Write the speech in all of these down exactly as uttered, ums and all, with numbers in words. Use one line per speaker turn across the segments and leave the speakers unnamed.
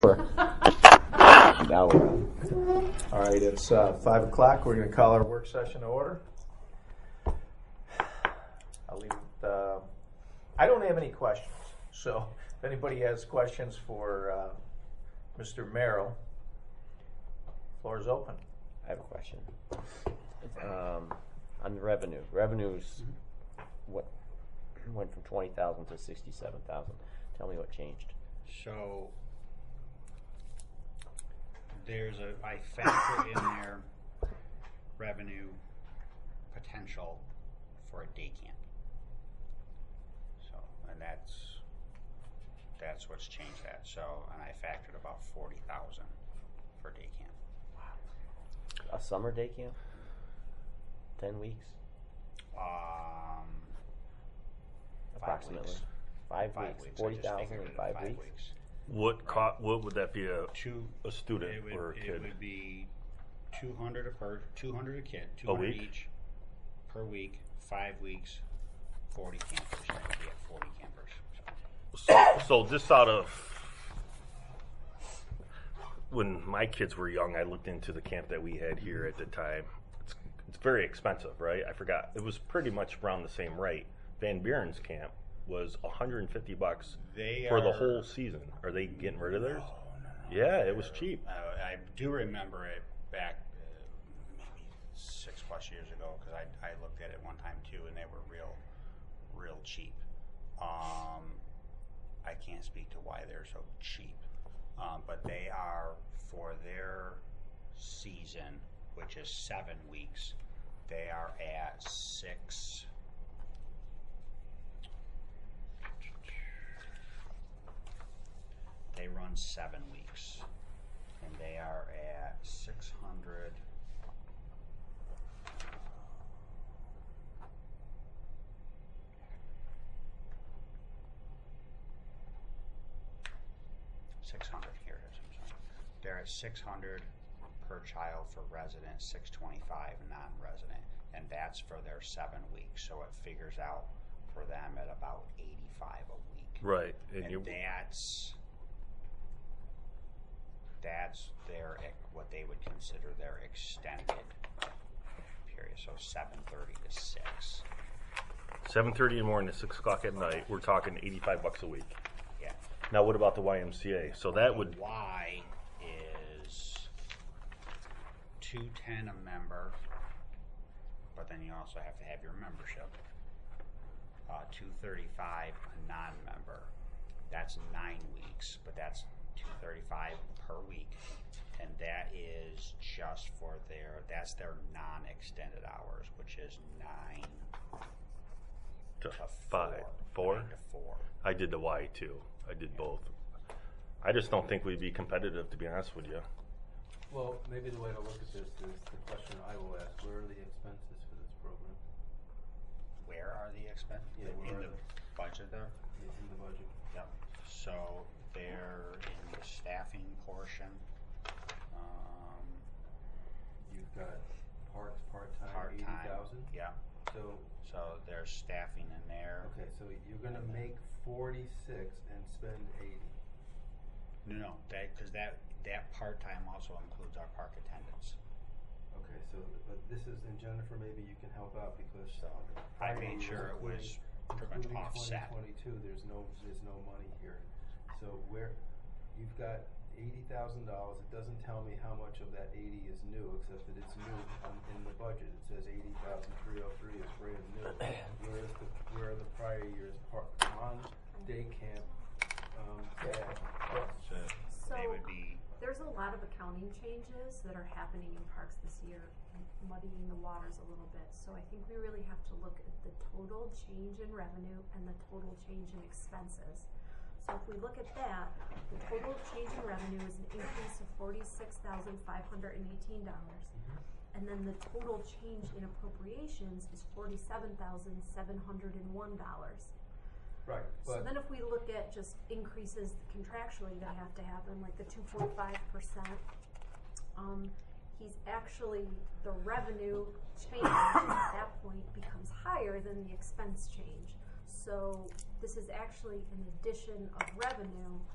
Now we're on.
All right, it's uh, five o'clock. We're going to call our work session to order. I'll leave it, uh, I don't have any questions, so if anybody has questions for uh, Mister Merrill, floor is open.
I have a question. Um, on the revenue, revenues what went from twenty thousand to sixty-seven thousand. Tell me what changed.
So there's a I factor in there revenue potential for a day camp. So and that's that's what's changed that. So and I factored about forty thousand for day camp.
A summer day camp? Ten weeks?
Um,
Approximately.
Five weeks.
Five,
Five
weeks.
weeks.
Forty
I just
thousand
figured
in
it
five,
five
weeks?
weeks.
What co- What would that be a
Two
a student
it would,
or a kid?
It would be two hundred a per two hundred a kid, two
A
hundred
week?
each per week, five weeks, forty campers. That would be at forty campers.
So, so just out of when my kids were young, I looked into the camp that we had here at the time. It's it's very expensive, right? I forgot. It was pretty much around the same rate. Van Buren's camp was one hundred fifty bucks
They
for
are,
the whole season. Are they getting rid of theirs?
No, no, no.
Yeah, it was cheap.
Uh, I do remember it back uh, maybe six plus years ago because I, I looked at it one time too, and they were real, real cheap. Um, I can't speak to why they're so cheap, um, but they are for their season, which is seven weeks. They are at six. They run seven weeks, and they are at six hundred. Six hundred here it is. I'm sorry. They're at six hundred per child for resident, six twenty-five non-resident, and that's for their seven weeks. So it figures out for them at about eighty-five a week.
Right. And,
And
you,
that's that's their ex- what they would consider their extended period. So seven thirty to six.
seven thirty in the morning to six o'clock at night, we're talking eighty-five bucks a week.
Yeah.
Now, what about the Y M C A? So that would
Y is two ten a member, but then you also have to have your membership. Uh, two thirty five a non-member. That's nine weeks, but that's two thirty five per week, and that is just for their that's their non-extended hours, which is nine
to
to
five,
four.
four.
Nine to four.
I did the Y too. I did both. I just don't think we'd be competitive, to be honest with you.
Well, maybe the way to look at this is the question I will ask: where are the expenses for this program?
Where are the expenses?
Yeah, where
in
are
the
they?
budget there.
In the budget.
Yep. So they're in the staffing portion. Um,
You've got parks part-time,
part
eighty
time.
thousand.
Yeah.
So,
So there's staffing in there.
okay, so you're gonna make forty-six and spend eighty.
No, no, that because that that part time also includes our park attendance.
Okay, so, but this is, and Jennifer, maybe you can help out because.
So I made sure it was pretty much offset.
twenty twenty-two, there's no, there's no money here. So where, you've got eighty thousand dollars, it doesn't tell me how much of that eighty is new, except that it's new on, in the budget. It says eighty thousand three oh three is brand new. Whereas the, where are the prior years, par, on-day camp, um, yeah.
So,
So
they would be
there's a lot of accounting changes that are happening in parks this year, muddying the waters a little bit. So I think we really have to look at the total change in revenue and the total change in expenses. So if we look at that, the total change in revenue is an increase of forty-six thousand five hundred eighteen dollars. And then the total change in appropriations is forty-seven thousand seven hundred one dollars.
Right,
So
but,
then if we look at just increases contractually that have to happen, like the two point five percent, um, he's actually, the revenue change at that point becomes higher than the expense change. So this is actually an addition of revenue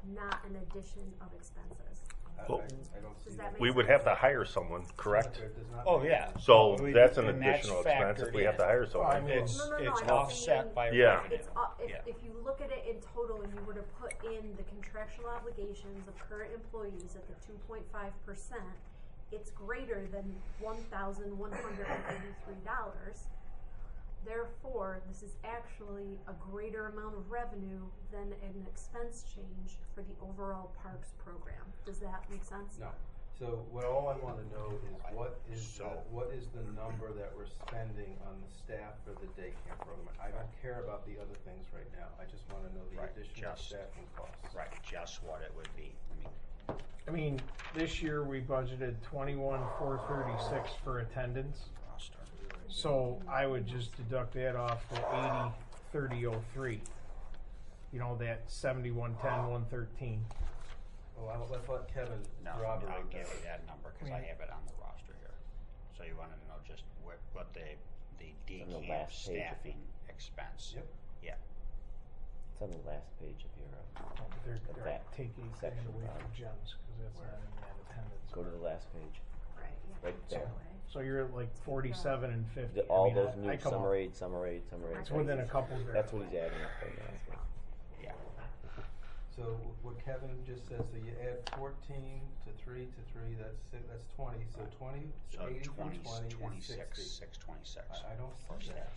not an addition of expenses.
I,
Well,
I, I don't see
Does
that.
that make
We would
sense?
have to hire someone, correct?
It does not
Oh,
make
yeah.
sense.
So
We-
that's an
and that's
additional expense if
factored
we have to
in.
hire someone.
Well, I mean,
It's,
No, no, no,
it's
I'm
offset
saying-
by
Yeah.
revenue.
It's, uh, if,
Yeah.
if you look at it in total and you were to put in the contractual obligations of current employees at the two point five percent, it's greater than one thousand one hundred and eighty-three dollars. Therefore, this is actually a greater amount of revenue than an expense change for the overall parks program. Does that make sense?
No. So what all I wanna know is what is,
So-
the- what is the number that we're spending on the staff for the day camp program? I don't care about the other things right now, I just wanna know the
Right,
additional
just-
staffing costs.
Right, just what it would be. I mean,
I mean, this year we budgeted twenty-one, four thirty-six for attendance.
roster.
So I would just deduct that off the eighty, thirty, oh three. You know, that seventy-one, ten, one thirteen.
Well, I'll, let's let Kevin
No,
corroborate
I'll
that.
give you that number, cause I
Right.
have it on the roster here. So you wanna know just what, what the, the
on the
decamp
last page.
staffing expense.
Yep.
Yeah,
It's on the last page of your, uh,
They're,
The
they're
back
taking
section,
away
Bob.
from gems, cause that's not in that attendance.
go to the last page.
Right, yeah.
Right there.
So you're at like forty-seven and fifty.
The,
I
all
mean, I-
those
I
new
come
summer
up-
aid, summer aid, summer aid.
It's within a couple grand.
That's what he's adding up right now. so.
yeah.
So what Kevin just said, so you add fourteen to three to three, that's si that's twenty, so twenty,
So
eighty from
twenty,
twenty is
twenty-six,
sixty.
six twenty-six.
I, I don't
For
see that.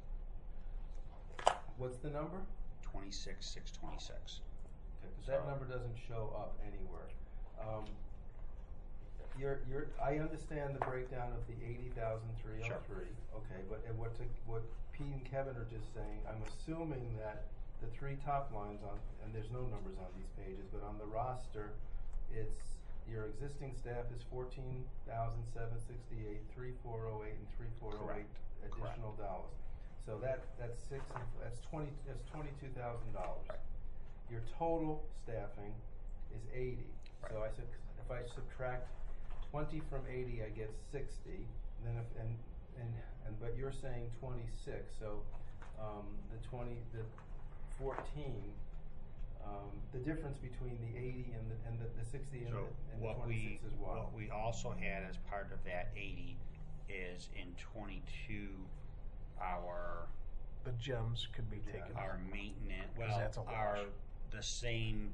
staff.
What's the number?
Twenty-six, six twenty-six.
Because that number doesn't show up anywhere. Um, you're, you're, I understand the breakdown of the eighty thousand three oh three, okay, but and what, to, what Pete and Kevin are just saying, I'm assuming that the three top lines on, and there's no numbers on these pages, but on the roster, it's, your existing staff is fourteen thousand seven sixty-eight, three four oh eight, and three four oh eight
Correct.
additional dollars. So that, that's six, and that's twenty, that's twenty-two thousand dollars.
Right.
Your total staffing is eighty. So I said, if I subtract twenty from eighty, I get sixty. And then if, and, and, and, but you're saying twenty-six, so, um, the twenty, the fourteen, um, the difference between the eighty and the, and the, the sixty and
So
the, and the
what we,
twenty-six is what?
what we also had as part of that eighty is in twenty-two, our,
The gems could be
Yeah.
taken.
our maintenance,
'Cause
well,
that's a
our,
wash.
the same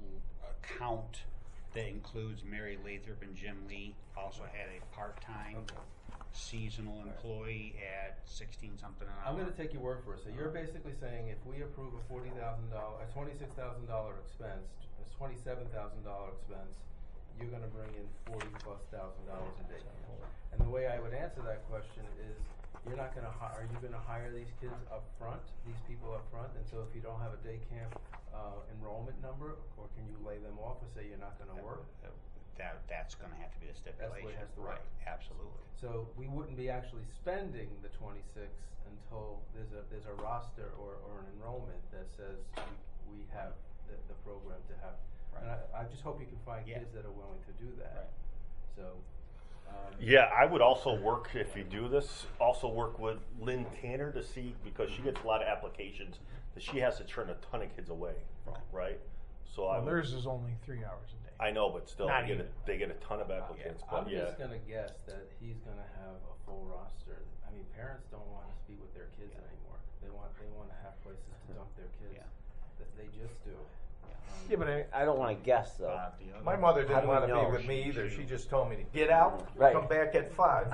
account that includes Mary Lathrop and Jim Lee also had a part-time
Okay.
seasonal employee at sixteen something an hour.
I'm gonna take your word for it. So you're basically saying if we approve a forty thousand dollar, a twenty-six thousand dollar expense, a twenty-seven thousand dollar expense, you're gonna bring in forty plus thousand dollars a day. And the way I would answer that question is, you're not gonna hi- are you gonna hire these kids up front, these people up front? And so if you don't have a day camp, uh, enrollment number, or can you lay them off and say you're not gonna work?
That, that's gonna have to be the
That's the
stipulation.
way it has to work.
Right, absolutely.
So we wouldn't be actually spending the twenty-six until there's a, there's a roster or, or an enrollment that says we, we have the, the program to have. And
Right.
I, I just hope you can find
Yeah.
kids that are willing to do that.
Right.
So, um.
Yeah, I would also work, if you do this, also work with Lynn Tanner to see, because she gets a lot of applications, that she has to turn a ton of kids away, right? So I
Well,
would,
theirs is only three hours a day.
I know, but still,
Not
they get, a,
even.
they get a ton of applicants,
I'm
but yeah.
just gonna guess that he's gonna have a full roster. I mean, parents don't wanna be with their kids
Yeah.
anymore. They want, they wanna have places to dump their kids.
Yeah.
That they just do. Um,
Yeah, but I,
I don't wanna guess though.
Bob, the other-
Oh. My mother
How do we know?
with me either. She just told me to get out,
Right.
come back at five.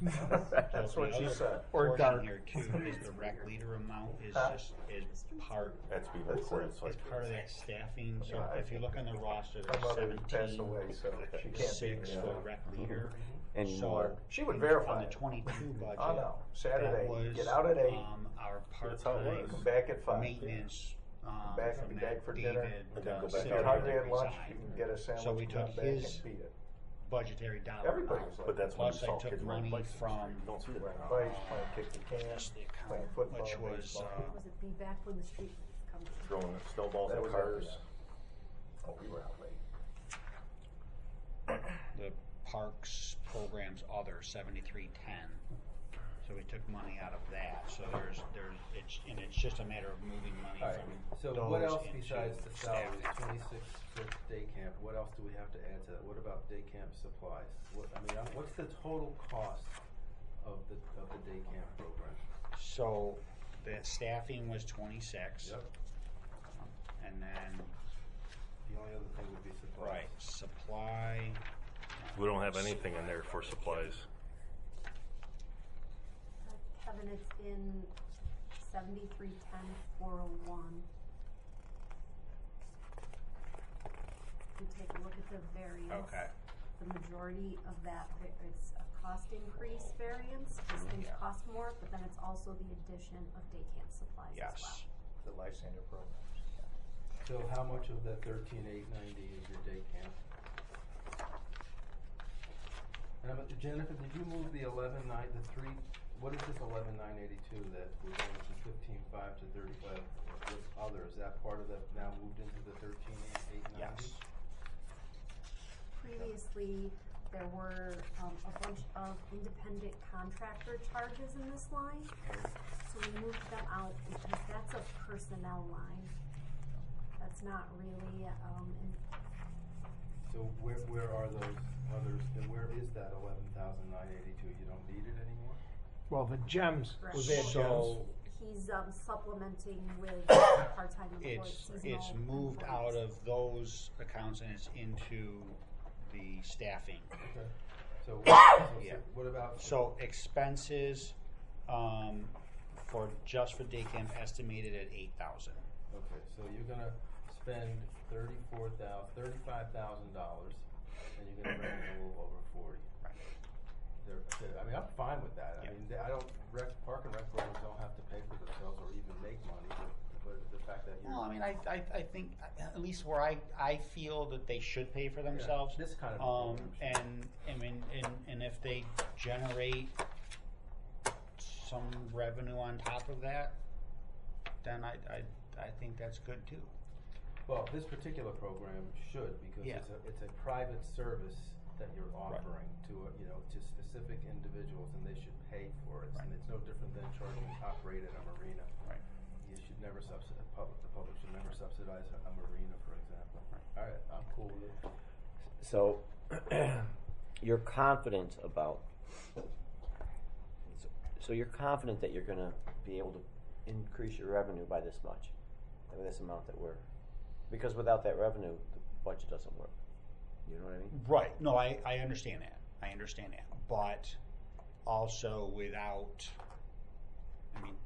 So the other
Or
portion
dark.
here too is the rec leader amount is
Huh?
just, is part,
That's being
That's
recorded,
it.
so I
is part of that staffing, so
Yeah, I-
if you look on the roster,
My
there's
mother passed
seventeen,
away, so she can't be
six
there.
for rec leader.
Anymore.
She would
in-
verify
On the
it.
twenty-two budget.
Oh, no. Saturday,
that was,
get out at eight.
Um, our
That's how it
part-time
was.
Come back at five.
maintenance, um,
Back and
from
be
that
back for dinner.
David,
And then
uh,
go back
If
out
you're
Silver
hungry
that
at lunch,
resigned.
you can get a sandwich,
So we
come
took
back
his
and beat it.
budgetary dollar
Everybody
amount.
was like
But that's when you
Plus I
saw
took
kids riding
money
bikes.
from,
You don't see that.
Riding bikes, playing kick the can,
just the
playing
account,
football,
which was,
baseball.
uh,
Was it be back when the street comes?
Throwing snowballs
That
at
was
cars.
after Oh, we were out late.
the parks programs other seventy-three ten. So So we took money out of that, so there's, there's, it's, and it's just a matter of moving money
All right,
from
so
those
what else
into
besides the salaries,
staffing.
twenty-six for day camp, what else do we have to add to that? What about day camp supplies? What, I mean, I'm- what's the total cost of the, of the day camp program?
So, the staffing was twenty-six. And then,
The only other thing would be supplies.
right, supply.
We don't have anything in there for supplies.
Uh, Kevin, it's in seventy-three ten four oh one. If you take a look at the variance.
Okay.
The majority of that, va- it's a cost increase variance, because things
Yeah.
cost more, but then it's also the addition of day camp supplies as well.
Yes.
The Lysander programs.
So how much of that thirteen eight ninety is your day camp? And I'm- Jennifer, did you move the eleven nine, the three, what is this eleven nine eighty-two that we're going from fifteen five to thirty-five with other? Is that part of the, now moved into the thirteen eight ninety?
Yes.
Previously, there were, um, a bunch of independent contractor charges in this line, so we moved them out because that's a personnel line. That's not really, um, in,
So where, where are those others, and where is that eleven thousand nine eighty-two? You don't need it anymore?
Well, the gems,
Correct.
was that gems?
So,
he's, um, supplementing with part-time employees,
it's,
seasonal
it's moved
employees.
out of those accounts and it's into the staffing.
Okay. So, what- so
Yeah.
what about?
So expenses, um, for, just for day camp estimated at eight thousand.
Okay, so you're gonna spend thirty-four thou, thirty-five thousand dollars, and you're gonna bring in a little over forty.
Right.
There, okay, I mean, I'm fine with that. I
Yeah.
mean, they- I don't, rec, park and rec programs don't have to pay for themselves or even make money, but, but the fact that you're.
Well, I mean, I, I, I think, at least where I, I feel that they should pay for themselves.
This kind of a
Um,
program should.
and, I mean, and, and if they generate some revenue on top of that, then I, I, I think that's good too.
Well, this particular program should, because
Yeah.
it's a, it's a private service that you're offering to, a- you know, to specific individuals, and they should pay for it. And
Right.
it's no different than charging top rate at a marina.
Right.
You should never subsidize, public, the public should never subsidize a, a marina, for example. All right, I'm cool with it.
So, you're confident about, so you're confident that you're gonna be able to increase your revenue by this much, by this amount that we're, because without that revenue, the budget doesn't work. You know what I mean?
Right. No, I, I understand that. I understand that. But also without, I mean,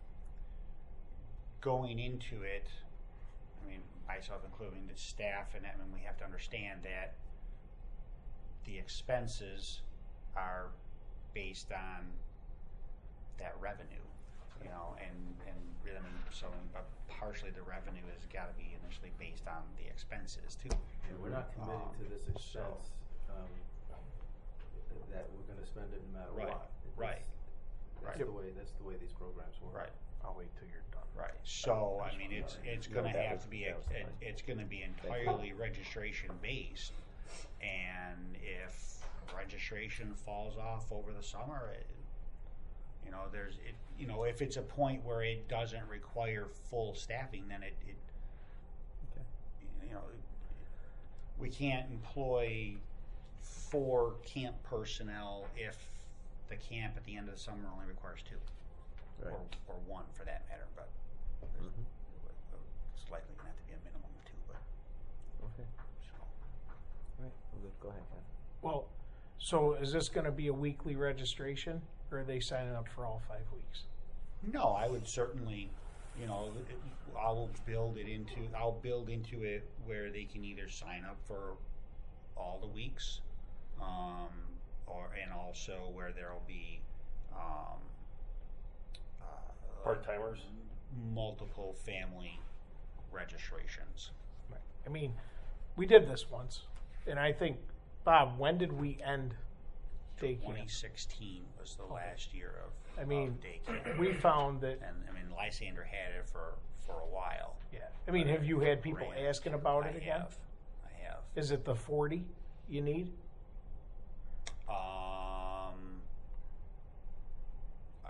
going into it, I mean, myself including the staff, and I mean, we have to understand that the expenses are based on that revenue, you know, and, and really, I mean, so, but partially the revenue has got to be initially based on the expenses too.
Yeah, we're not committing
Um,
to this
so-
expense, um, that we're gonna spend it no matter
Right,
what. It's-
right,
That's
right.
the way, that's the way these programs work.
Right.
I'll wait till you're done.
Right, so, I mean, it's, it's
No,
gonna
that
have
was-
to be,
that
a-
was
it-
fine.
it's gonna be entirely registration based. And if registration falls off over the summer, it, you know, there's, it, you know, if it's a point where it doesn't require full staffing, then it, it, you know, we can't employ four camp personnel if the camp at the end of the summer only requires two.
Right.
Or, or one for that matter, but there's-
Mhm.
it's likely gonna have to be a minimum of two, but,
Okay.
so.
Right. Well, good. Go ahead, Ken.
Well, so is this gonna be a weekly registration, or are they signing up for all five weeks?
No, I would certainly, you know, it- I will build it into, I'll build into it where they can either sign up for all the weeks, um, or, and also where there'll be, um, uh,
Part-timers?
multiple family registrations.
Right. I mean, we did this once, and I think, Bob, when did we end day
Twenty
camp?
sixteen was the last year of,
I mean,
of day camp.
We found that,
And, I mean, Lysander had it for, for a while.
yeah, I mean, have you had people
Ran.
asking about
I
it again?
have. I have.
Is it the forty you need?
Um,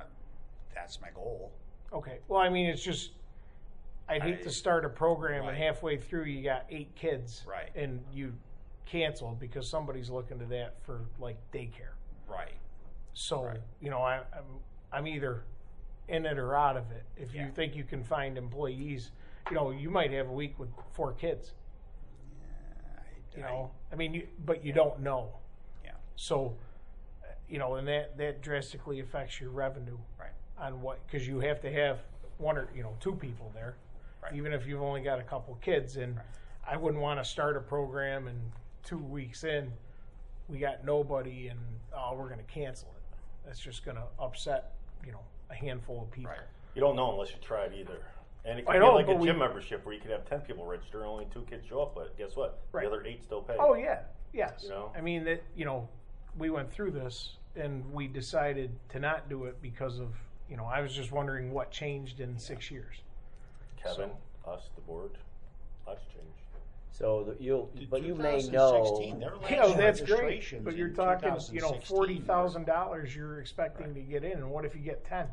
that's my goal.
Okay, well, I mean, it's just, I'd hate
I-
to start a program and
right.
halfway through you got eight kids.
Right.
And you cancel because somebody's looking to that for like daycare.
Right.
So,
Right.
you know, I, I'm, I'm either in it or out of it. If you
Yeah.
think you can find employees, you know, you might have a week with four kids,
Yeah, I,
you
I-
know, I mean, you, but you don't know.
Yeah.
So, uh, you know, and that, that drastically affects your revenue
Right.
on what, because you have to have one or, you know, two people there,
Right.
even if you've only got a couple kids. And
Right.
I wouldn't want to start a program and two weeks in, we got nobody and, oh, we're going to cancel it. That's just going to upset, you know, a handful of people.
Right.
You don't know unless you try it either. And it
I
could
know,
be like
but
a
we-
gym membership where you could have ten people register and only two kids show up, but guess what?
Right.
The other eight still pay.
Oh yeah, yes.
You know?
I mean that. You know, we went through this and we decided to not do it because of. You know, I was just wondering what changed in six years.
Kevin, us, the board, lots changed.
So the, you'll,
The
but you may
twenty
know.
sixteen, their last
You know, that's great,
registrations
but you're
in
talking, you know,
twenty sixteen
forty
were-
thousand dollars you're expecting to get in, and what if you get ten?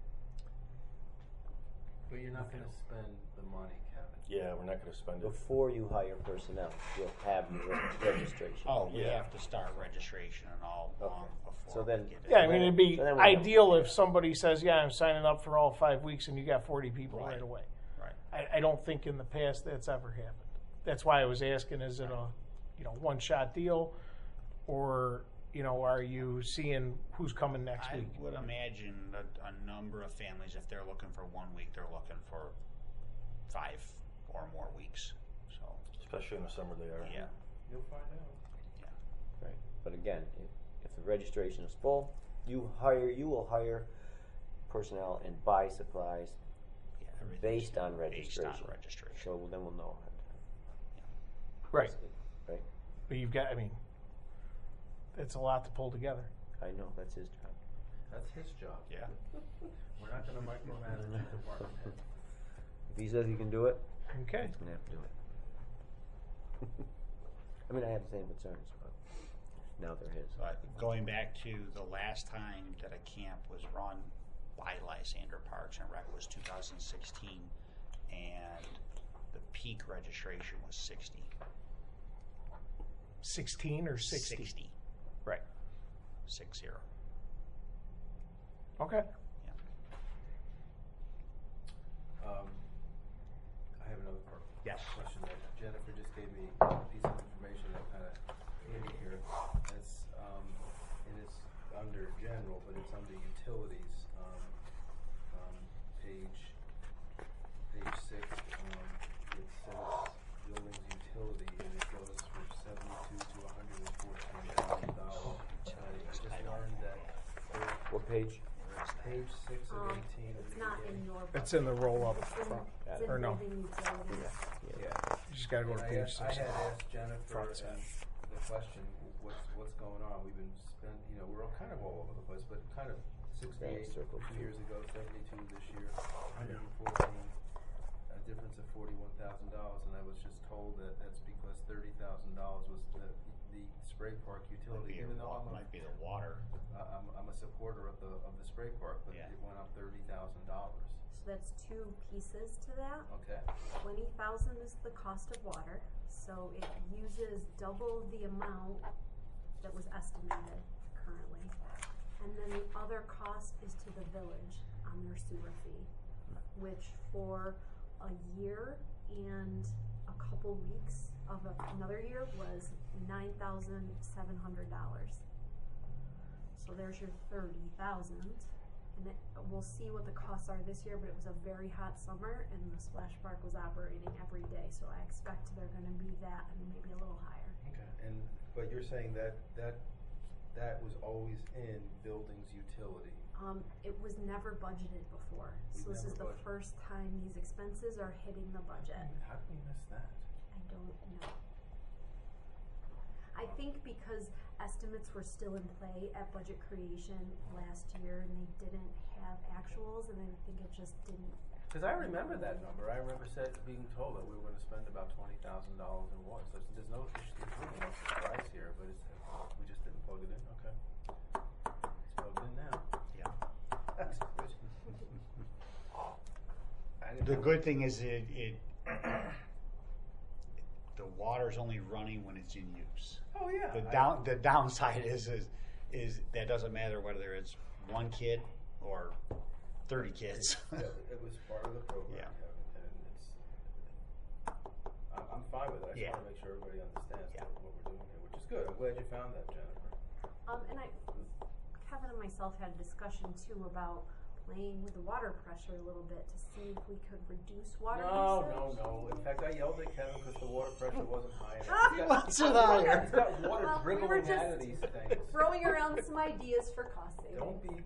But you're not gonna spend the money, Kevin.
Yeah, we're not going to spend it.
Before you hire personnel, you'll have your re- registration.
Oh, we
Yeah.
have to start registration and all
Okay.
long before.
So then-
we get it.
Yeah, I mean, it'd be
So then we know.
ideal if somebody says, "Yeah, I'm signing up for all five weeks," and you got forty people right,
Right.
away.
Right.
I, I don't think in the past that's ever happened. That's why I was asking: is it a, you know, one shot deal, or you know, are you seeing who's coming next
I
week?
would imagine that a number of families, if they're looking for one week, they're looking for five or more weeks. So,
Especially in the summer they are.
yeah,
You'll find out.
yeah.
Right. But again, if, if the registration is full, you hire, you will hire personnel and buy supplies
Yeah, everything's
based on
Based
registration.
on registration.
So then we'll know.
Right,
Right.
but you've got. I mean, it's a lot to pull together.
I know that's his job.
That's his job.
Yeah.
We're not gonna micromanage the department head.
If he says he can do it,
Okay.
he's gonna have to do it. I mean, I have the same concerns, but now they're his.
But going back to the last time that a camp was run by Lysander Parks and Rec was two thousand sixteen, and the peak registration was sixty.
Sixteen or sixty.
sixty.
Right.
Six zero.
Okay.
Yeah.
Um, I have another part.
Yes.
Question that Jennifer just gave me a piece of information that kind of handy here. It's, um, it is under general, but it's under utilities. Um, um, page, page six, um, it says buildings utility, and it goes from seventy-two to one hundred and fourteen thousand dollars. I just learned that there-
What page?
page six of
Um,
eighteen. at
it's
the
not
beginning.
in your.
It's in the roll up
It's in-
front.
it's in
Or no.
building utilities.
Yeah.
You just got to go to
I
page
asked- I
six.
had asked Jennifer
Front side.
and the question, what's, what's going on? We've been spend, you know, we're all kind of all over the place, but kind of sixty-eight,
circle
two
two.
years ago, seventy-two this year, one hundred and fourteen, a difference of forty-one thousand dollars, and I was just told that that's because thirty thousand dollars was the, the spray park
Might
utility,
be,
even
a
though
wa-
I'm a,
might be the water.
uh, I'm, I'm a supporter of the, of the spray park, but
Yeah.
it went up thirty thousand dollars,
So that's two pieces to that.
okay?
Twenty thousand is the cost of water, so it uses double the amount that was estimated currently. And then the other cost is to the village on their sewer fee, which for a year and a couple weeks of a, another year was nine thousand seven hundred dollars. So there's your thirty thousand. And it, we'll see what the costs are this year, but it was a very hot summer and the splash park was operating every day, so I expect they're gonna be that and maybe a little higher.
Okay. And, but you're saying that, that, that was always in buildings utility?
Um, it was never budgeted before,
We've
so this is
never
the
budgeted.
first time these expenses are hitting the budget.
How can we miss that?
I don't know. I think because estimates were still in play at budget creation last year and they didn't have actuals, and I think it just didn't.
Cause I remember that number, I remember said, being told that we were gonna spend about twenty thousand dollars in water, so there's no, there's really no surprise here, but it's, we just didn't plug it in, okay. It's plugged in now.
Yeah.
Next question.
the good thing is it, it the water's only running when it's in use.
Oh, yeah.
The
I-
down the downside is is is that doesn't matter whether it's one kid or thirty kids.
Yeah, It was part of the program,
Yeah.
Kevin, and it's, I'm, I'm fine with it. I just
Yeah.
wanna make sure everybody understands
Yeah.
what, what we're doing here, which is good. I'm glad you found that, Jennifer.
Um, and I, Kevin and myself had a discussion too about playing with the water pressure a little bit to see if we could reduce water
No,
usage.
no, no. In fact, I yelled at Kevin because the water pressure wasn't high enough. He's got-
What's it higher?
He's got water
Well, we were
dribbling
just
out of these things.
Throwing around some ideas for cost savings.
Don't be,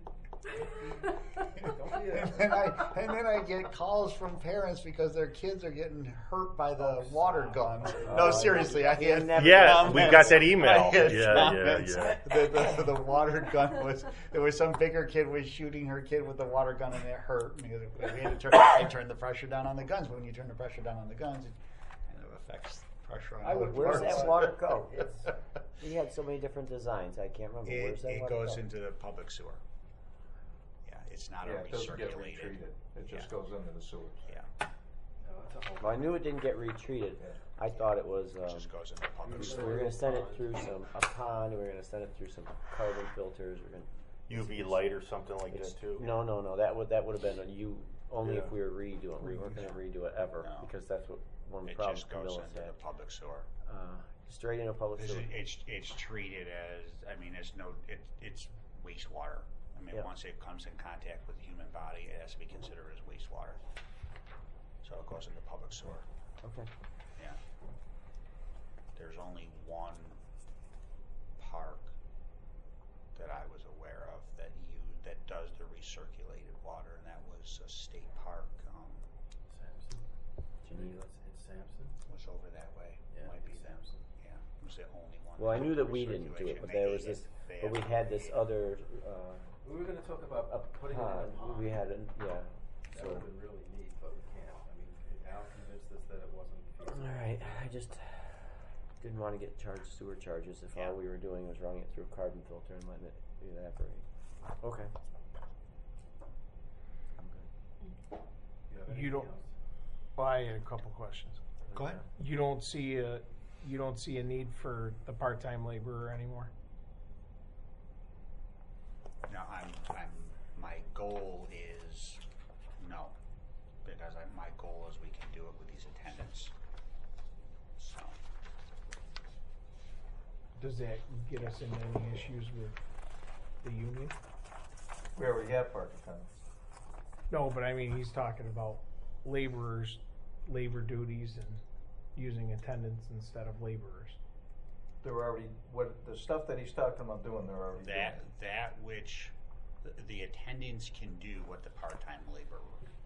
don't be
And
a.
then I and then I get calls from parents because their kids are getting hurt by the
Oh,
water
stop.
guns.
Oh,
No,
yeah.
seriously, I
Yeah,
had
never
Yeah,
comments.
we got that email.
I had
Yeah, yeah,
comments.
yeah.
The, the, the water gun was there was some bigger kid was shooting her kid with the water gun and it hurt. And we had to turn, I turned the pressure down on the guns. But when you turn the pressure down on the guns, it kind of affects pressure on
I
other
would-
Where's
parts.
that water go?
It's-
We had so many different designs. I can't remember.
It,
Where's that
it
water
goes
go?
into the public sewer. Yeah, it's not
Yeah,
a
it doesn't get
recirculated.
retreated. It just
Yeah.
goes into the sewers.
Yeah,
No, it's a whole-
Well, I knew it didn't get retreated.
Yeah.
I thought it was.
it
Um,
just goes into public
we
sewer.
were going to send it through some a pond. We were going to send it through some carbon filters. We're going
U V light or something like that too.
No, no, no. That would that would have been a you only if
Yeah.
we were redoing. We weren't going to redo it ever
No.
because that's what one of the
It
problems
just goes
Camilla's
into
had.
the public sewer.
Uh, straight into public
It's,
sewer.
it's, it's treated as, I mean, it's no, it, it's wastewater. I mean,
Yeah.
once it comes in contact with the human body, it has to be considered as wastewater. So it goes into public sewer,
Okay.
yeah. There's only one park that I was aware of that you, that does the recirculated water, and that was a state park, um,
Sampson.
Geneva.
It's, it's Sampson.
was over that way.
Yeah,
Might be them.
Sampson.
Yeah, it was the only one.
Well, I
that
knew
did
that we didn't do it,
recirculation.
but
They-
there was
they-
this.
they
But we
have-
had this other uh,
We were gonna talk about uh, putting it in
pond.
a pond.
We had a yeah.
That
So.
would've been really neat, but we can't. I mean, Al convinced us that it wasn't feasible.
All right. I just didn't want to get charged sewer charges if
Yeah.
all we were doing was running it through a carbon filter and letting it evaporate. Okay. I'm good.
You have
You
anything
don't-
else?
Well, I had a couple questions.
Go ahead.
You don't see a, you don't see a need for the part-time laborer anymore?
No, I'm, I'm, my goal is, no, because I, my goal is we can do it with these attendants. So,
Does that get us into any issues with the union?
We already have park attendants.
No, but I mean, he's talking about laborers, labor duties and using attendants instead of laborers.
They're already, what, the stuff that he's talking about doing, they're already doing.
that, that which, the, the attendants can do what the part-time laborer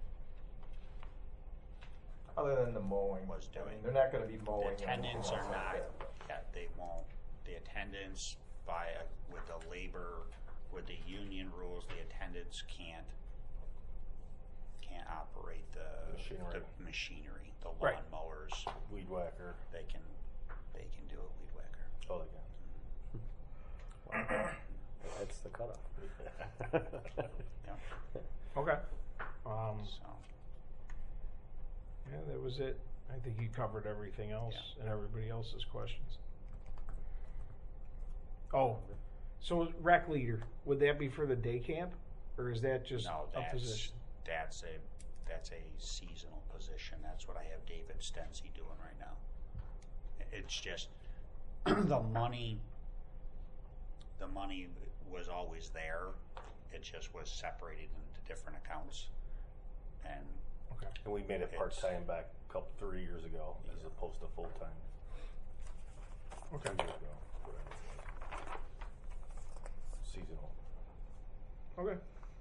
Other than the mowing.
was
I
doing.
mean, they're not gonna be
The
mowing. and
attendants are
anything
not,
like that.
yeah, they won't, the attendants by, a- with the labor, with the union rules, the attendants can't, can't operate the,
Machinery.
the machinery, the
Right.
lawn mowers,
Weed whacker.
they can, they can do it, weed whacker.
Oh, they
That's the cutoff.
Yeah,
Okay. Um,
so,
yeah, that was it. I think you covered everything else and everybody else's questions. Oh, so rec leader, would that be for the day camp? Or is that just
no,
a
that's,
position?
that's a, that's a seasonal position, that's what I have David Stensey doing right now. It's just, the money, the money was always there, it just was separated into different accounts. And
Okay.
And we made it
It's-
part-time back a couple, three years ago as opposed to full-time.
Okay.
Two years ago, whatever it was. Seasonal.
Okay.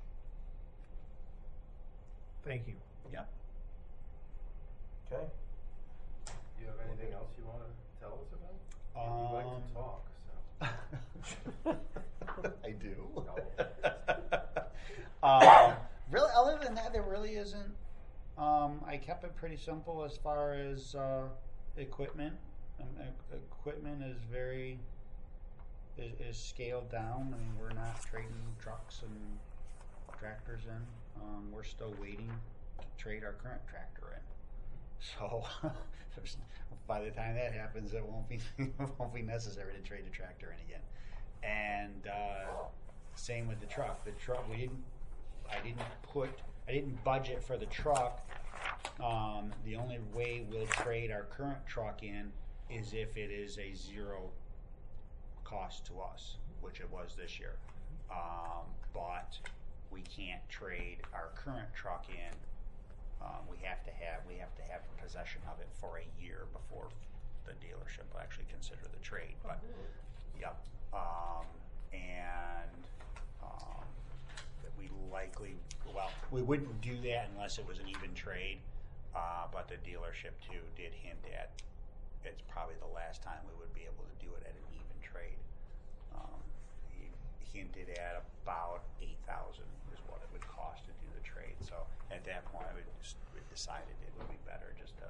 Thank you.
yeah,
Okay.
You have anything else you wanna tell us about? You like
Um,
to talk, so.
I do.
No.
um, really, other than that, there really isn't. Um, I kept it pretty simple as far as uh, equipment. Um, e- equipment is very is, is scaled down. I mean, we're not trading trucks and tractors in. Um, we're still waiting trade our current tractor in. So there's- by the time that happens, it won't be it won't be necessary to trade the tractor in again. And uh, same with the truck. The truck we didn't. I didn't put. I didn't budget for the truck. Um, the only way we'll trade our current truck in is if it is a zero cost to us, which it was this year. Um, but we can't trade our current truck in. Um, we have to have we have to have possession of it for a year before the dealership will actually consider the trade. But yep, um, and um, we likely well we wouldn't do that unless it was an even trade. Uh, but the dealership too did hint at it's probably the last time we would be able to do it at an even trade. Um, he hinted at about eight thousand is what it would cost to do the trade. So at that point, we just we decided it would be better just to,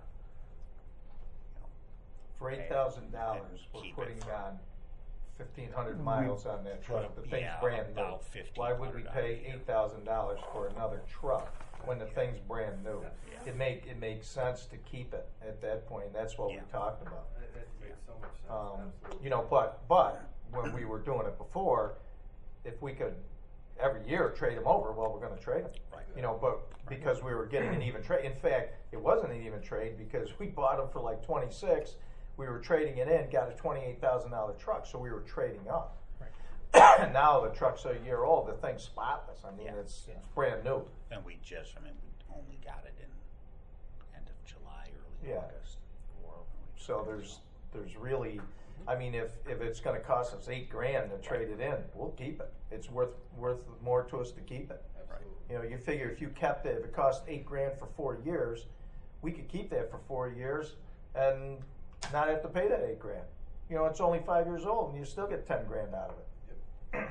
you know,
For eight thousand dollars, we're
keep it
putting
for-
on fifteen hundred miles on that truck. The thing's
Yeah,
brand new.
about
Why would we
fifteen hundred
pay
on it.
eight thousand dollars for another truck when the thing's brand new?
Yeah.
It make it makes sense to keep it at that point. That's what
Yeah.
we talked about.
That, that makes so much sense,
Um,
absolutely.
you know, but but when we were doing it before, if we could every year trade them over, well, we're going to trade them.
Right.
You know, but because we were getting an even trade. In fact, it wasn't an even trade because we bought them for like twenty six. We were trading it in, got a twenty eight thousand dollar truck, so we were trading up.
Right.
And now the truck's a year old. The thing's spotless. I mean,
Yeah.
it's,
Yeah.
it's brand new.
And we just, I mean, we only got it in end of July, early
Yeah.
August.
So there's there's really, I mean, if if it's going to cost us eight grand to trade it in, we'll keep it. It's worth worth more to us to keep it.
Absolutely.
You know, you figure if you kept it, if it cost eight grand for four years, we could keep that for four years and not have to pay that eight grand. You know, it's only five years old, and you still get ten grand out of it.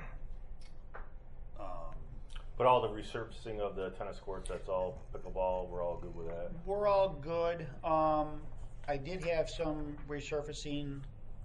Um,
But all the resurfacing of the tennis courts, that's all pickleball. We're all good with that.
We're all good. Um, I did have some resurfacing.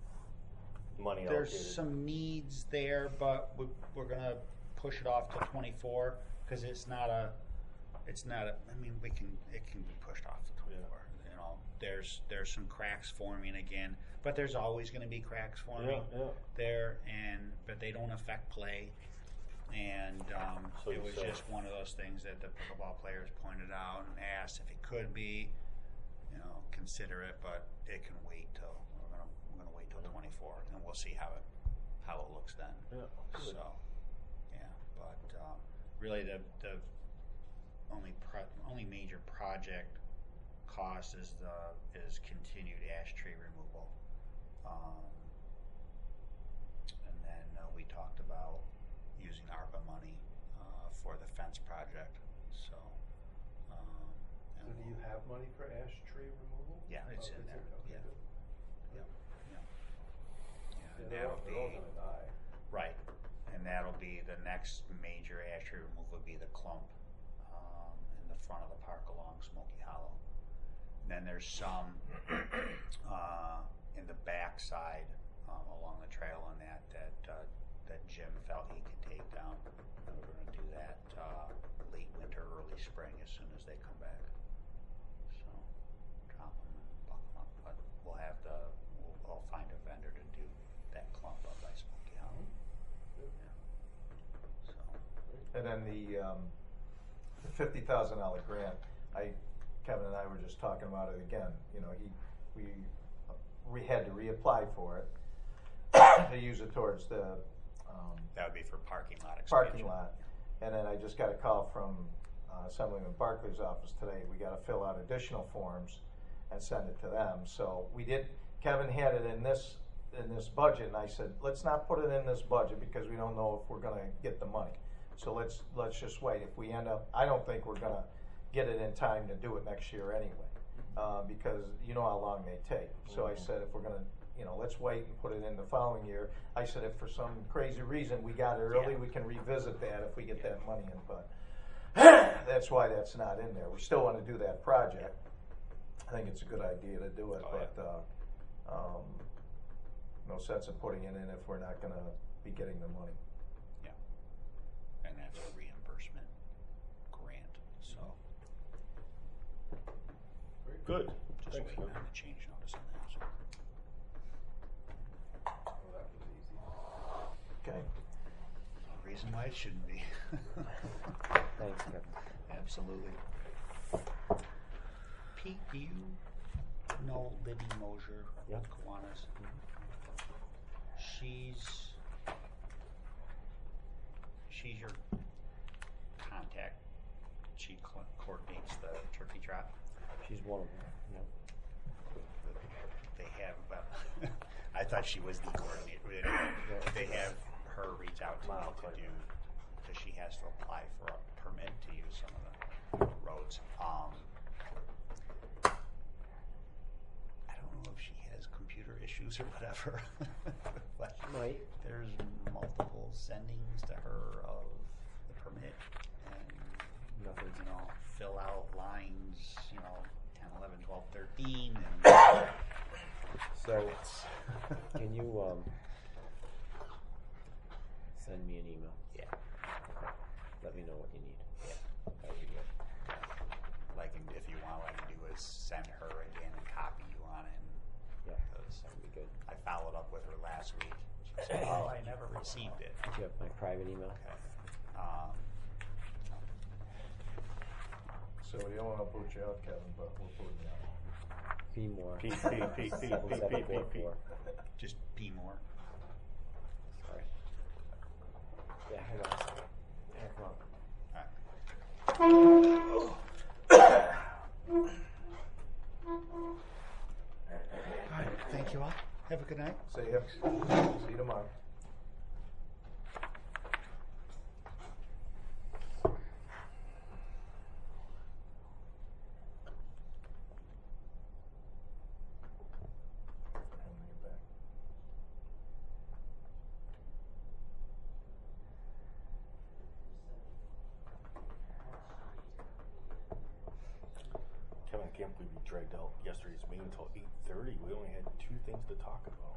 Money
There's
allocated.
some needs there, but we, we're gonna push it off to twenty-four because it's not a, it's not a. I mean, we can it can be pushed off to twenty-four. You know, there's there's some cracks forming again, but there's always going to be cracks forming
Yeah, yeah.
there, and but they don't affect play. And um,
So
it
you
was
say.
just one of those things that the pickleball players pointed out and asked if it could be, you know, consider it, but it can wait till we're gonna we're gonna wait till twenty-four, and we'll see how it how it looks then.
Yeah.
So, yeah, but um, really the the only pro- only major project cost is the is continued ash tree removal, um, and then uh, we talked about using ARPA money uh, for the fence project. So, um, and
So do you
we'll-
have money for ash tree removal?
Yeah, it's
Oh,
in there.
Okay,
Yeah.
good.
Yeah, yeah, yeah.
Yeah,
And
they're all,
that'll
they're all
be
gonna die.
right, and that'll be the next major ash tree removal. Would be the clump um, in the front of the park along Smoky Hollow. And then there's some uh, in the back side um, along the trail on that that uh, that Jim felt he could take down. And we're going to do that uh, late winter, early spring, as soon as they come back. So drop them and buck them up. But we'll have the we'll, we'll find a vendor to do that clump up by Smoky Hollow. Yeah. So
And then the, um, the fifty thousand dollar grant, I, Kevin and I were just talking about it again. You know, he, we, we had to reapply for it to use it towards the, um,
that would be for parking lot expansion.
parking lot. And then I just got a call from uh, Assemblyman Barkley's office today. We got to fill out additional forms and send it to them. So we did. Kevin had it in this in this budget, and I said, let's not put it in this budget because we don't know if we're going to get the money. So let's let's just wait. If we end up, I don't think we're going to get it in time to do it next year anyway, uh, because you know how long they take. So I said, if we're going to, you know, let's wait and put it in the following year. I said, if for some crazy reason we got it early,
Yeah.
we can revisit that if we get
Yeah.
that money in. But that's why that's not in there. We still want to do that project. I think it's a good idea to do it,
Oh,
but uh, um, no sense in putting it in if we're not going to be getting the money.
Yeah. And that's a reimbursement grant. So
Good.
Just
Thanks,
waiting
man.
on the change notice on that. So.
Well, that was easy.
Okay.
No reason why it shouldn't be.
Thanks, Kevin.
Absolutely. Pete, do you know Libby Mosier
Yep.
with Kiwanis? She's she's your contact. She co- coordinates the turkey trot.
She's one of them.
They have. Uh, I thought she was the coordinator. But anyway, they have her reach out to me to do because she has to apply for a permit to use some of the roads. Um, I don't know if she has computer issues or whatever, but
Might.
there's multiple sendings to her of the permit and
Nothing.
you know fill out lines, you know, ten, eleven, twelve, thirteen, and
So, can you um, send me an email?
yeah,
Let me know what you need.
yeah.
That would be good.
Like, and if you want, what I can do is send her again and copy you on it.
Yeah,
Because
that would be good.
I followed up with her last week. She said, "Oh, I never received it."
Do you have my private email?
Okay. Um,
So we don't want to boot you out, Kevin, but we'll boot you out.
P more.
P, P, P, P, P,
seven
P,
seven
P,
four
P.
four.
just P more.
Sorry. Yeah, hang on. Yeah, come on.
All right. Thank you all. Have a good night.
See you. See you tomorrow.
Kevin, I can't believe we dragged out yesterday's meeting until eight thirty. We only had two things to talk about.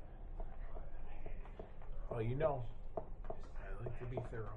Well, you know, I like to be thorough.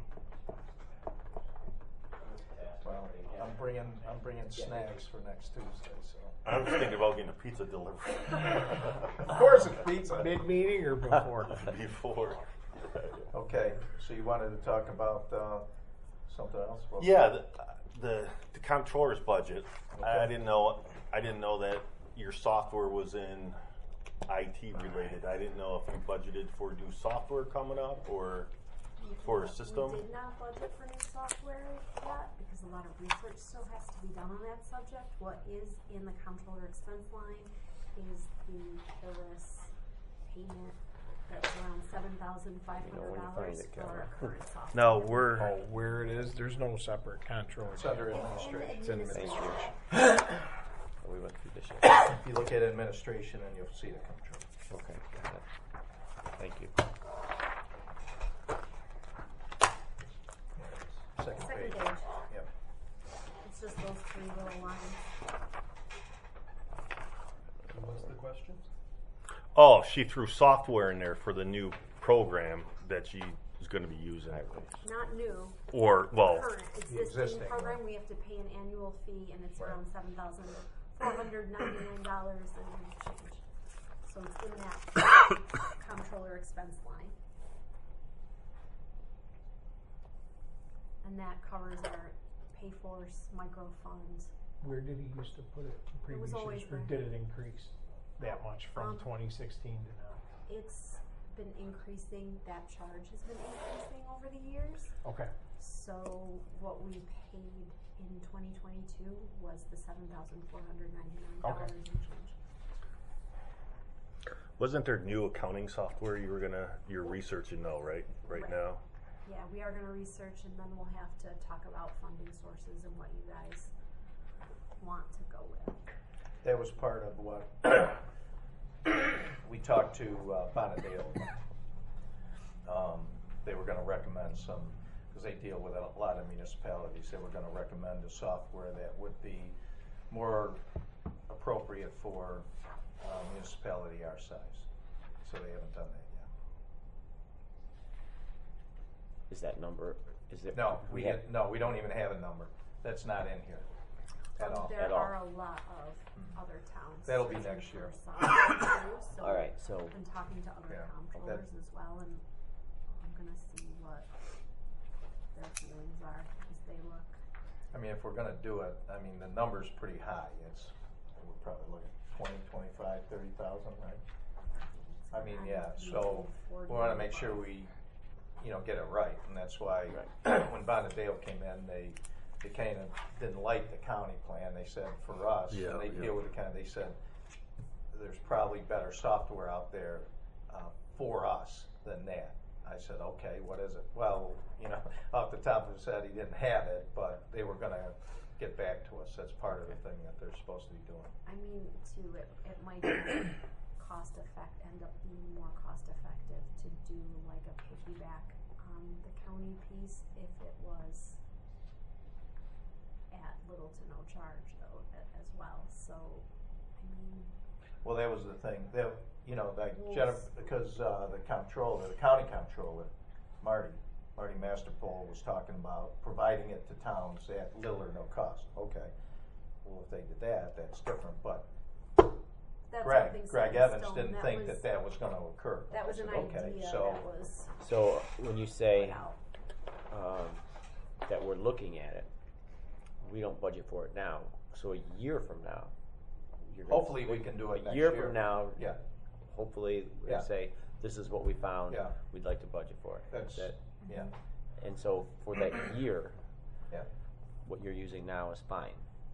Well, I'm bringing, I'm bringing snacks for next Tuesday, so.
I was thinking about getting a pizza delivered.
Of course it's pizza.
Mid-meeting or before?
Before.
Okay, so you wanted to talk about, uh, something else? What-
Yeah, the, the, the comptroller's budget. I, I
Okay.
didn't know, I didn't know that your software was in I T related. I didn't know if you budgeted for new software coming up or for a system.
We did not budget for new software yet because a lot of research still has to be done on that subject. What is in the comptroller expense line is the Harris payment that's around seven thousand five hundred dollars
it,
for our
Kevin.
current software.
No, we're,
Oh, where it is, there's no separate control.
It's under
It's in
administration.
It's in
administration.
Oh, we went through this yet.
If you look at administration and you'll see the control.
Okay, got it. Thank you.
Second
Second
page.
page.
Yep.
It's just those three little lines.
And what's the question?
oh, she threw software in there for the new program that she is going to be using.
Not new,
Or, well,
current, existing
existing
program,
one.
we have to pay an annual fee and it's
Right.
around seven thousand four hundred ninety-nine dollars and change. So it's in that comptroller expense line. And that covers our pay-force micro funds.
Where did he used to put it in
It
previous
was always
years? Or
there.
did it increase that much from
Um,
twenty sixteen to now?
It's been increasing, that charge has been increasing over the years.
Okay.
So what we paid in twenty twenty-two was the seven thousand four hundred ninety-nine dollars
Okay.
and change.
wasn't there new accounting software you were gonna, you're researching though, right? Right
Right.
now?
Yeah, we are gonna research and then we'll have to talk about funding sources and what you guys want to go with.
That was part of what we talked to uh, Bonadeo. Um, they were going to recommend some, because they deal with a lot of municipalities, they were going to recommend a software that would be more appropriate for uh, municipality our size. So they haven't done that
Is that number, is it?
yet. No,
we
we
have,
get, no, we don't even have a number. That's not in here. At
Um,
all.
There
At all.
are a lot of other towns.
That'll be
using
next year.
software too, so
All right, so
I've been talking to other
Yeah,
comptrollers as well, and I'm gonna see what their feelings are as they look.
I mean, if we're gonna do it, I mean, the number's pretty high. It's, we're probably looking at twenty, twenty-five, thirty thousand, right? I mean, yeah, so we wanna make sure we, you know, get it right, and that's why when Bonnadale came in, they, they kinda didn't like the county plan. They said for us,
Yeah,
and they
yeah.
deal with the county, they said there's probably better software out there, uh, for us than that. I said, okay, what is it? Well, you know, off the top of his head, he didn't have it, but they were gonna get back to us. That's part of the thing that they're supposed to be doing.
I mean, too, it, it might be cost effect, end up being more cost effective to do like a piggyback on the county piece if it was at little to no charge though, a- as well, so, I mean,
Well, that was the thing, that, you know, like
Well,
Jennifer, because, uh, the comptroller, the county comptroller, Marty, Marty Masterpole was talking about providing it to towns at little or no cost. Okay, well, if they did that, that's different, but
that's
Greg,
something set
Greg
in
Evans
stone.
didn't think
was-
that that was gonna occur.
That
I
was an
said, okay,
idea
so,
that was
so when you say
put out.
um, that we're looking at it, we don't budget for it now. So a year from now, you're gonna,
Hopefully we can do it
a
next
year
year.
from now.
Yeah.
Hopefully, we
Yeah.
say this is what we found.
Yeah.
We'd like to budget for it.
That's,
That-
yeah,
and so for that year,
yeah.
what you're using now is fine.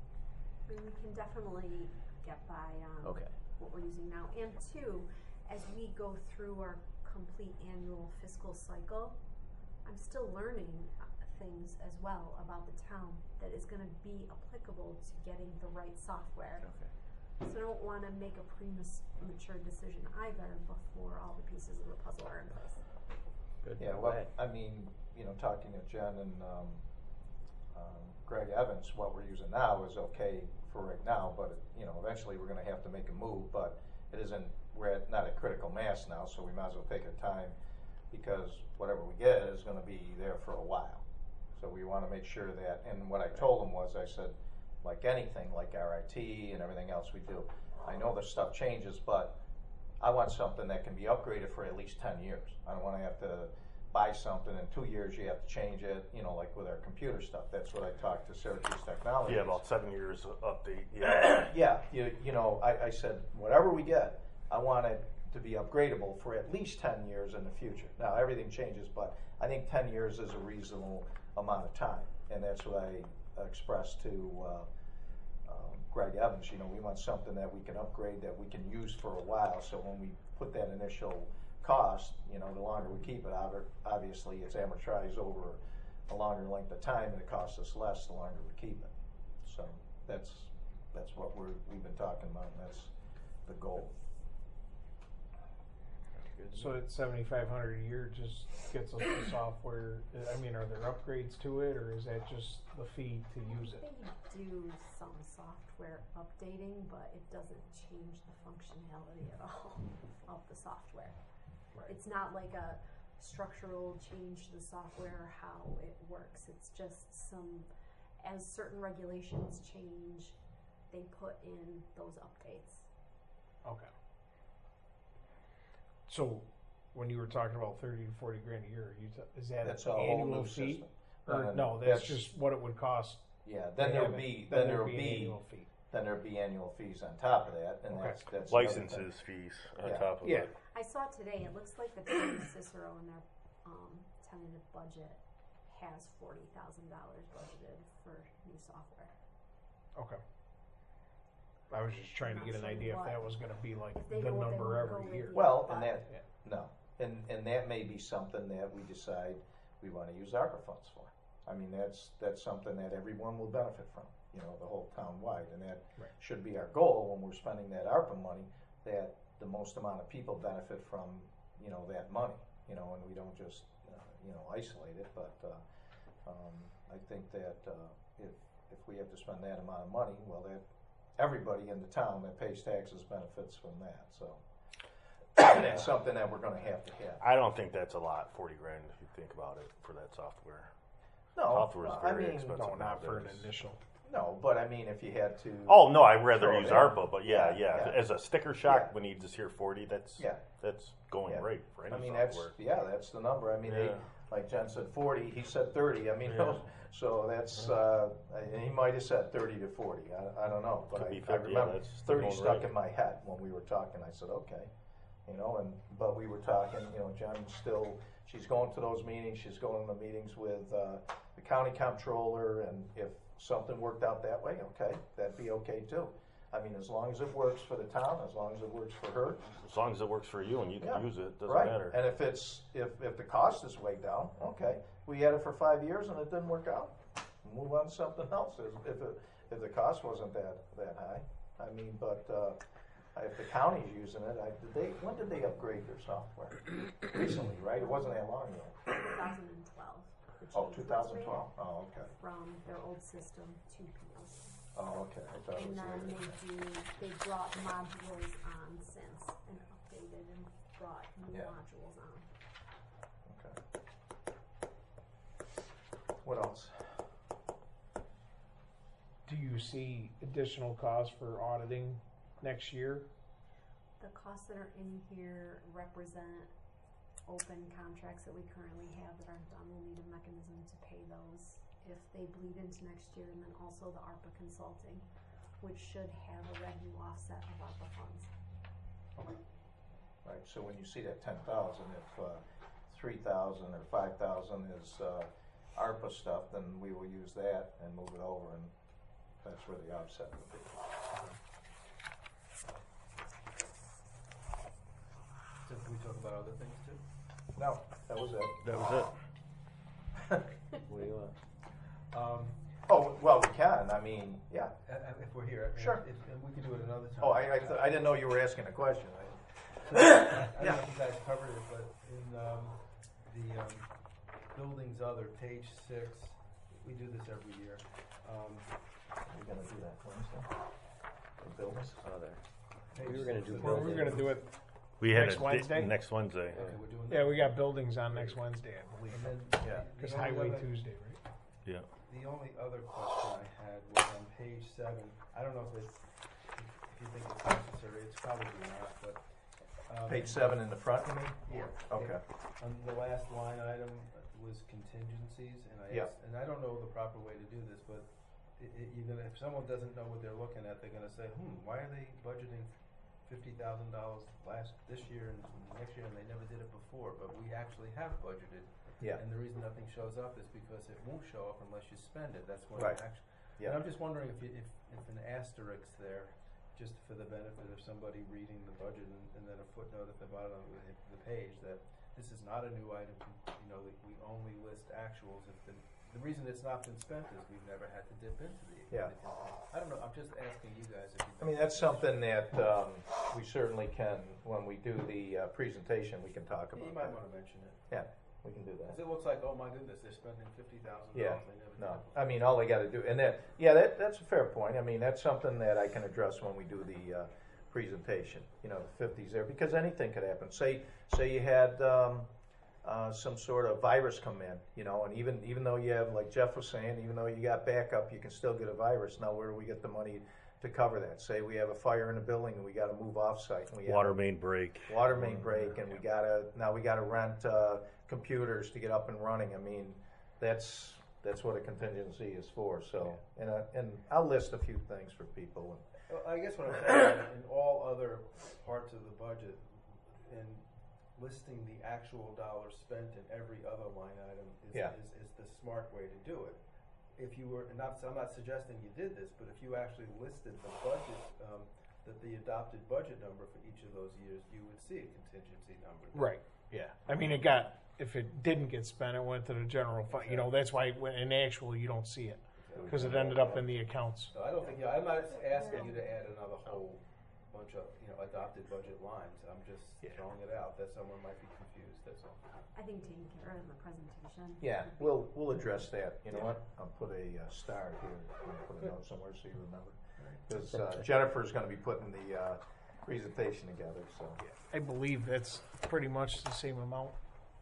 I mean, we can definitely get by on
Okay.
what we're using now. And two, as we go through our complete annual fiscal cycle, I'm still learning uh, things as well about the town that is gonna be applicable to getting the right software.
Okay.
So I don't wanna make a premature decision either before all the pieces of the puzzle are in place.
Good.
Yeah,
Go
well,
ahead.
I mean, you know, talking to Jen and, um, um, Greg Evans, what we're using now is okay for right now, but, you know, eventually we're gonna have to make a move, but it isn't, we're at, not at critical mass now, so we might as well take our time, because whatever we get is gonna be there for a while. So we wanna make sure that, and what I told him was, I said, like anything, like R I T and everything else we do, I know the stuff changes, but I want something that can be upgraded for at least ten years. I don't wanna have to buy something in two years, you have to change it, you know, like with our computer stuff. That's what I talked to Syracuse Technologies.
Yeah, about seven years update. Yeah.
Yeah, you, you know, I, I said, whatever we get, I want it to be upgradable for at least ten years in the future. Now, everything changes, but I think ten years is a reasonable amount of time. And that's what I expressed to uh, um, Greg Evans. You know, we want something that we can upgrade, that we can use for a while. So when we put that initial cost, you know, the longer we keep it, ob- obviously it's amortized over a longer length of time, and it costs us less the longer we keep it. So that's that's what we're we've been talking about, and that's the goal.
So it's seventy-five hundred a year just gets us the software. I mean, are there upgrades to it, or is that just the fee to use it?
They do some software updating, but it doesn't change the functionality at all of the software.
Right.
It's not like a structural change to the software, how it works. It's just some, as certain regulations change, they put in those updates.
Okay. So, when you were talking about thirty to forty grand a year, you t- is that
That's
an
a whole
annual
new
fee?
system.
Or
No, no,
no, that's,
that's-
just what it would cost.
Yeah,
to
then there'll
have it.
be
Then
then
there'd
there'll
be an
be
annual fee.
then there'll be annual fees on top of that, and
Okay.
that's that's another thing.
Licenses fees on
Yeah.
top of
Yeah.
it.
I saw today, it looks like the town of Cicero in their um, tentative budget has forty thousand dollars budgeted for new software.
Okay. I was just trying to
Not
get an
sure
idea if
what-
that was going to be like
if they
the
know what they
number
wanna go
every
with
year.
yet.
Well,
but-
and that
Yeah.
no, and and that may be something that we decide we want to use ARPA funds for. I mean, that's that's something that everyone will benefit from. You know, the whole town wide, and that
Right.
should be our goal when we're spending that ARPA money. That the most amount of people benefit from, you know, that money. You know, and we don't just uh, you know isolate it. But uh, um, I think that uh, if if we have to spend that amount of money, well, that everybody in the town that pays taxes benefits from that. So. And it's something that we're going to have to have.
I don't think that's a lot, forty grand if you think about it for that software.
No,
Software is
I
very
mean,
expensive.
No, not for an
nowadays.
initial.
No, but I mean, if you had to.
Oh no, I'd rather
Throw it
use
in.
ARPA, but yeah,
Yeah,
yeah,
yeah.
as a sticker shock,
Yeah.
when you just hear forty, that's
Yeah.
that's going
Yeah.
right for any
I mean, that's,
software.
yeah, that's the number. I mean, they,
Yeah.
like Jen said forty, he said thirty. I mean,
Yeah.
so that's, uh, he might have said thirty to forty. I, I don't know. But
Could
I,
be
I
fifty, yeah,
remember
that's still
thirty
going
stuck
right.
in my head when we were talking. I said, okay. You know, and, but we were talking, you know, Jen's still, she's going to those meetings. She's going to the meetings with, uh, the county comptroller. And if something worked out that way, okay, that'd be okay too. I mean, as long as it works for the town, as long as it works for her.
As long as it works for you and you can
Yeah.
use it, doesn't
Right.
matter.
And if it's, if, if the cost is way down, okay, we had it for five years and it didn't work out, move on to something else, if, if it, if the cost wasn't that, that high. I mean, but, uh, if the county's using it, I, did they, when did they upgrade their software? Recently, right? It wasn't that long ago.
twenty twelve.
Oh, two thousand twelve? Oh, okay.
From their old system to P O.
Oh, okay, I thought it
And
was
then
later.
they do, they brought modules on since and updated and brought new
Yeah.
modules on.
Okay. What else?
Do you see additional costs for auditing next year?
The costs that are in here represent open contracts that we currently have that aren't done. We'll need a mechanism to pay those if they bleed into next year, and then also the ARPA consulting, which should have a revenue offset of ARPA funds.
Okay. Right, so when you see that ten thousand, if, uh, three thousand or five thousand is, uh, ARPA stuff, then we will use that and move it over, and that's where the offset would be.
So can we talk about other things too?
No, that was it.
That was it.
What do you want?
Um,
Oh, well, we can, I mean, yeah.
a- a- if we're here. and
Sure.
if- And we can do it another time.
Oh, I, I, th- I didn't know you were asking a question. I-
I don't know if you guys covered it, but in, um, the, um, buildings other, page six, we do this every year. Um,
We're gonna do that Wednesday? The buildings?
Oh, there.
page
We were gonna
six
do
of
Well,
the-
we're gonna do it,
We had
Next
a di-
Wednesday?
next Wednesday.
Okay, we're doing that.
yeah, we got buildings on next Wednesday, I believe.
And then.
Yeah.
the
It's
only
Highway
other-
Tuesday, right?
Yeah.
The only other question I had was on page seven. I don't know if it's, if you think it's necessary, it's probably not, but. um,
Page seven in the front, you mean?
Yeah.
Okay.
On the last line item was contingencies, and I
Yeah.
asked, and I don't know the proper way to do this, but i i you're gonna, if someone doesn't know what they're looking at, they're gonna say, hmm, why are they budgeting fifty thousand dollars last, this year and next year, and they never did it before, but we actually have budgeted.
Yeah.
And the reason nothing shows up is because it won't show up unless you spend it, that's when
Right.
it actually.
Yeah.
And I'm just wondering if you, if, if an asterisk there, just for the benefit of somebody reading the budget and, and then a footnote at the bottom of the, the page that this is not a new item, you know, we, we only list actuals if the, the reason it's not been spent is we've never had to dip into the.
Yeah.
the contingency. I don't know, I'm just asking you guys if you.
I mean, that's something that, um, we certainly can, when we do the, uh, presentation, we can talk about
You
that.
might wanna mention it.
Yeah, we can do that.
Cause it looks like, oh my goodness, they're spending fifty thousand
Yeah,
dollars, they never did
no,
it
I mean, all they gotta do, and that, yeah, that, that's a fair point. I mean, that's something that I can address when we do the, uh, presentation, you know, the fifties there, because anything could happen. Say, say you had, um, uh, some sort of virus come in, you know, and even, even though you have, like Jeff was saying, even though you got backup, you can still get a virus. Now, where do we get the money to cover that? Say we have a fire in a building and we gotta move off-site. and we have-
Water main break.
water main break, and we gotta, now we gotta rent, uh, computers to get up and running. I mean, that's, that's what a contingency is for, so, and, uh, and I'll list a few things for people.
Well, I guess what I'm saying, in all other parts of the budget, in listing the actual dollars spent in every other line item is,
Yeah.
is, is the smart way to do it. If you were, and not, I'm not suggesting you did this, but if you actually listed the budget, um, that the adopted budget number for each of those years, you would see a contingency number.
Right, yeah. I mean, it got, if it didn't get spent, it went to the general fund, you know, that's why when in actual, you don't see it. Cause it ended up in the accounts.
So I don't think, yeah, I'm not asking you to add another whole bunch of, you know, adopted budget lines. I'm just throwing it out that someone might be confused, that's all.
I think taking care of it in the presentation.
Yeah, we'll, we'll address that. You know what? I'll put a uh, star here, I'll put a note somewhere so you remember. Cause, uh, Jennifer's gonna be putting the, uh, presentation together, so.
I believe that's pretty much the same amount.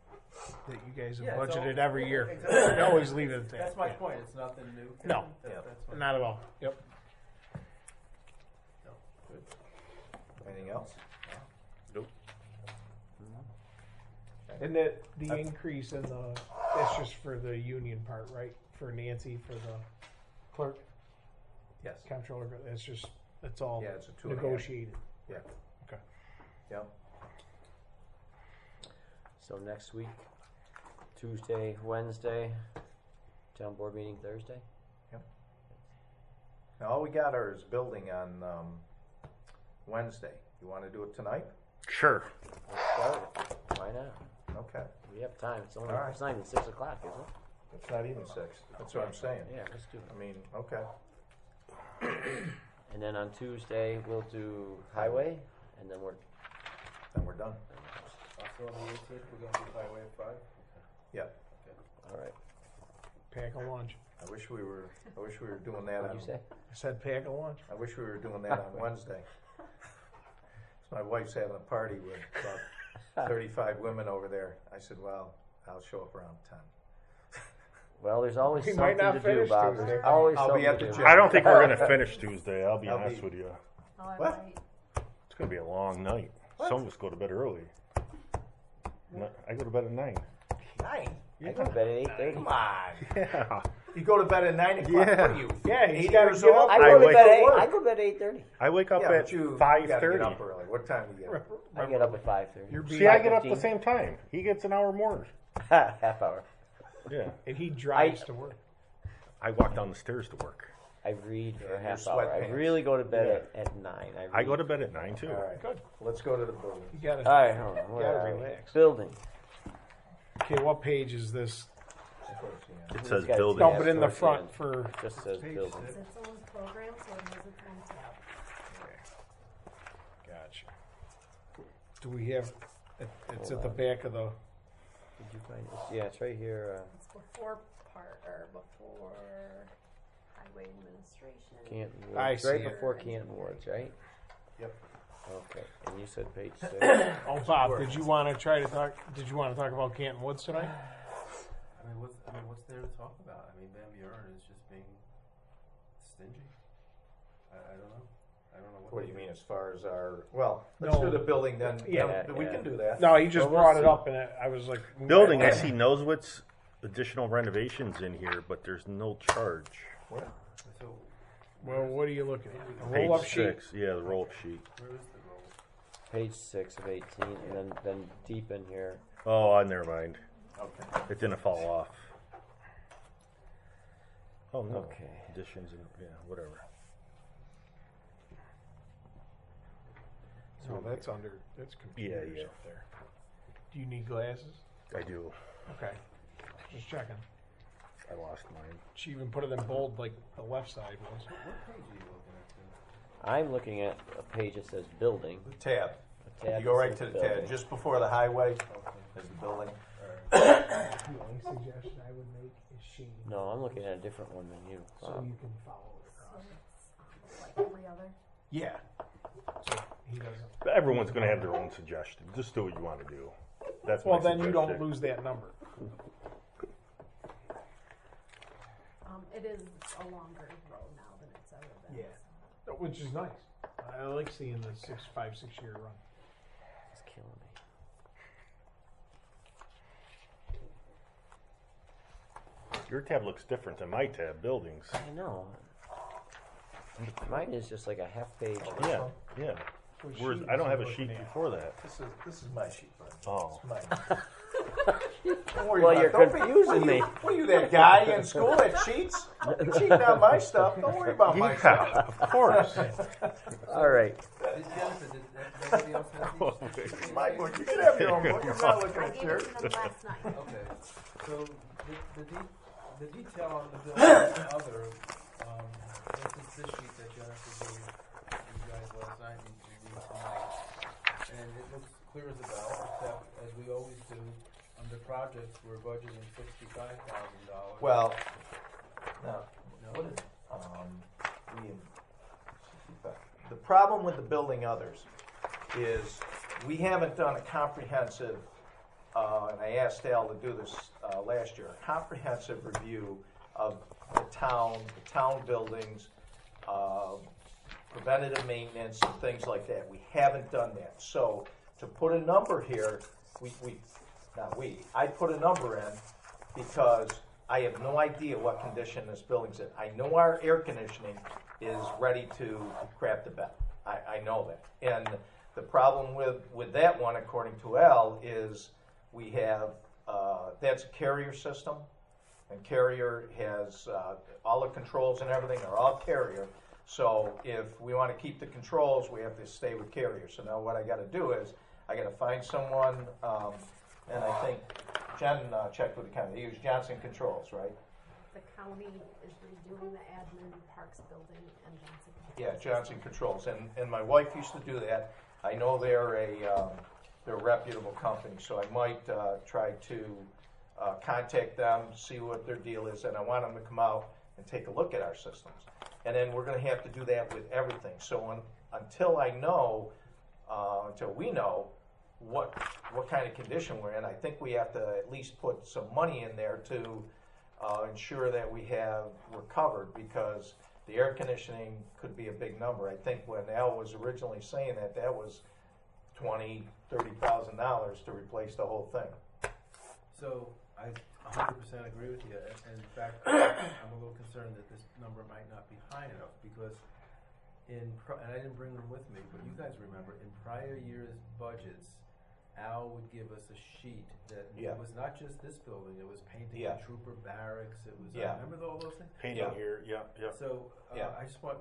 that you guys have
Yeah, it's all-
budgeted every year.
Exactly.
We always leave it at that.
That's my
Yeah.
point, it's nothing new.
No.
That-
Yeah.
That's fine.
Not at all. Yep.
No, good.
Anything else?
Nope.
And that the increase in the, that's just for the union part, right? For Nancy, for the clerk,
Yes.
comptroller, that's just, that's all
Yeah, it's a two and a half.
negotiated.
Yeah.
Okay.
Yep.
So next week, Tuesday, Wednesday, town board meeting Thursday?
Now, all we got are is building on, um, Wednesday. You wanna do it tonight?
Sure.
Let's start it. Why not?
Okay.
We have time. It's only,
All right.
it's not even six o'clock, is it?
It's not even six. That's what I'm saying.
Yeah, let's do
I
it.
mean, okay.
And then on Tuesday, we'll do highway, and then we're,
Then we're done.
Also on the eighteenth, we're gonna do highway at five?
Yeah.
all right.
Pack a lunch.
I wish we were, I wish we were doing that
What'd
on,
you say?
I said pack a lunch.
I wish we were doing that on Wednesday. So my wife's having a party with about thirty-five women over there. I said, well, I'll show up around ten.
Well, there's always
We
something
might not
to do,
finish
Bob.
Tuesday.
There's always
I'll
something
be at
to
the
do.
gym.
I don't think we're gonna finish Tuesday. I'll be
I'll
honest
be-
with you.
Oh, I
What?
might.
It's gonna be a long night. Some of us go to bed early. No, I go to bed at nine.
Nine?
I go to bed at eight thirty.
Come on.
Yeah.
You go to bed at nine o'clock.
Yeah.
What are you?
Yeah, he's
eight
gotta
years
get
old?
up.
I
I
go to
wake
bed
up
at eight.
work.
I go to bed at eight thirty.
I wake up
Yeah,
at
but you
five
you gotta
thirty.
get up early. What time do you get up?
I get up at five thirty.
You're being,
See, I get up the same time. He gets an hour more.
Half hour.
Yeah.
and he drives
I-
to work.
I walk down the stairs to work.
I read for
Yeah,
a
your
half hour. I
sweatpants.
really go to bed at, at nine. I, read.
I go to bed at nine too.
All right.
Good.
Let's go to the building.
You gotta.
All right, hold on. Where
gotta
are we?
relax.
Building.
Okay, what page is this?
That's what it's in.
It
It's
says
got-
building.
No,
Yeah,
but in the
towards the
front
end.
for.
Just says
Page
building.
It's its own program, so it has its own tab.
Gotcha. Do we have? it- It's at the back of the.
Did you find it? Yeah, it's right here. Uh,
It's before part, or before highway administration.
Canton Woods.
I
right
see it.
before Canton Woods, right?
Yep.
Okay. And you said page six.
Oh, Bob, did you want to try to talk? Did you want to talk about Canton Woods tonight?
I mean, what's, I mean, what's there to talk about? I mean, Van Buren is just being stingy. I, I don't know. I don't know what.
What do
they
you mean as far as our, well, let's
No.
do the building then.
Yeah,
Then we
yeah.
can do that.
No, he just
Well, we'll
brought it
see.
up, and I I was like,
Building. I see Noswitz additional renovations in here, but there's no charge.
Well,
So,
Well, what are you looking at? A
Page
roll-up sheet.
six. Yeah, the roll-up sheet.
where is the role?
Page six of eighteen, and then then deep in here.
Oh, uh, never mind.
okay.
It didn't fall off. Oh no.
Okay.
Additions and yeah, whatever.
No, that's under. That's computers
yeah.
up there. Do you need glasses?
I do.
Okay, just checking.
I lost mine.
She even put it in bold, like the left side was.
What page are you looking at? Tim?
I'm looking at a page that says building.
The tab.
A tab
You go
that
right to
says
the
building.
tab, just before the highway is the building.
The only suggestion I would make is she.
No, I'm looking at a different one than you.
So
Bob.
you can follow it
So
across.
it's like every other.
Yeah. So he doesn't.
But everyone's going to have their own suggestion. Just do what you want to do. That's
Well,
my
then you don't
suggestion.
lose that number.
Um, it is a longer row now than it's ever been.
Yeah. Which is nice. I like seeing the six, five, six year run.
It's killing me.
Your tab looks different than my tab. Buildings.
I know. Mine is just like a half page.
Yeah, yeah.
What
Whereas
sheet
I don't
is
have
he
a sheet
looking at?
before that.
This is, this is my sheet, bud.
Oh.
It's mine. Don't worry
Well,
about
you're
it. Don't be-
confusing
what are
me.
You, what are you, that guy in school that cheats? You're cheating on my stuff. Don't worry about my
Yeah,
stuff.
of course.
All right.
Did Jennifer, did nobody else have these?
It's my book. You can have your own book. I'm not looking
I
at
gave
yours.
it to them last night.
Okay, so the, the, de- the detail on the bill and other, um, this is this sheet that Jennifer gave you guys last night and you read tonight. And it looks clear as a bell, except as we always do, under projects, we're budgeting sixty-five thousand dollars.
Well, no.
No.
What is, um, we, the problem with the building others is we haven't done a comprehensive uh, and I asked Al to do this uh, last year, a comprehensive review of the town, the town buildings, uh, preventative maintenance, and things like that. We haven't done that. So to put a number here, we, we not we, I put a number in because I have no idea what condition this building's in. I know our air conditioning is ready to crap the bed. I, I know that. And the problem with, with that one, according to Al, is we have, uh, that's a Carrier system, and Carrier has, uh, all the controls and everything are all Carrier. So if we want to keep the controls, we have to stay with Carrier. So now what I got to do is, I got to find someone, um, and I think Jen uh, checked with the county. They use Johnson Controls, right?
The county is redoing the admin parks building and Johnson.
Yeah, Johnson Controls, and and my wife used to do that. I know they're a um, they're a reputable company, so I might uh, try to uh, contact them, see what their deal is, and I want them to come out and take a look at our systems. And then we're going to have to do that with everything. So un, until I know, uh, until we know what what kind of condition we're in, I think we have to at least put some money in there to uh, ensure that we have we're covered, because the air conditioning could be a big number. I think when Al was originally saying that, that was twenty, thirty thousand dollars to replace the whole thing.
So I one hundred percent agree with you. And and in fact, I'm a little concerned that this number might not be high enough, because in pri- and I didn't bring them with me, but you guys remember in prior years' budgets, Al would give us a sheet that
Yeah.
it was not just this building, it was painting
Yeah.
the trooper barracks, it was,
Yeah.
uh, remember all those things?
Painting
Yeah.
here, yeah, yeah.
So, uh,
Yeah.
I just want,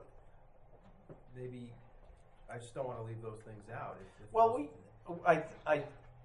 maybe, I just don't wanna leave those things out. If- if
Well,
those-
we, I, I,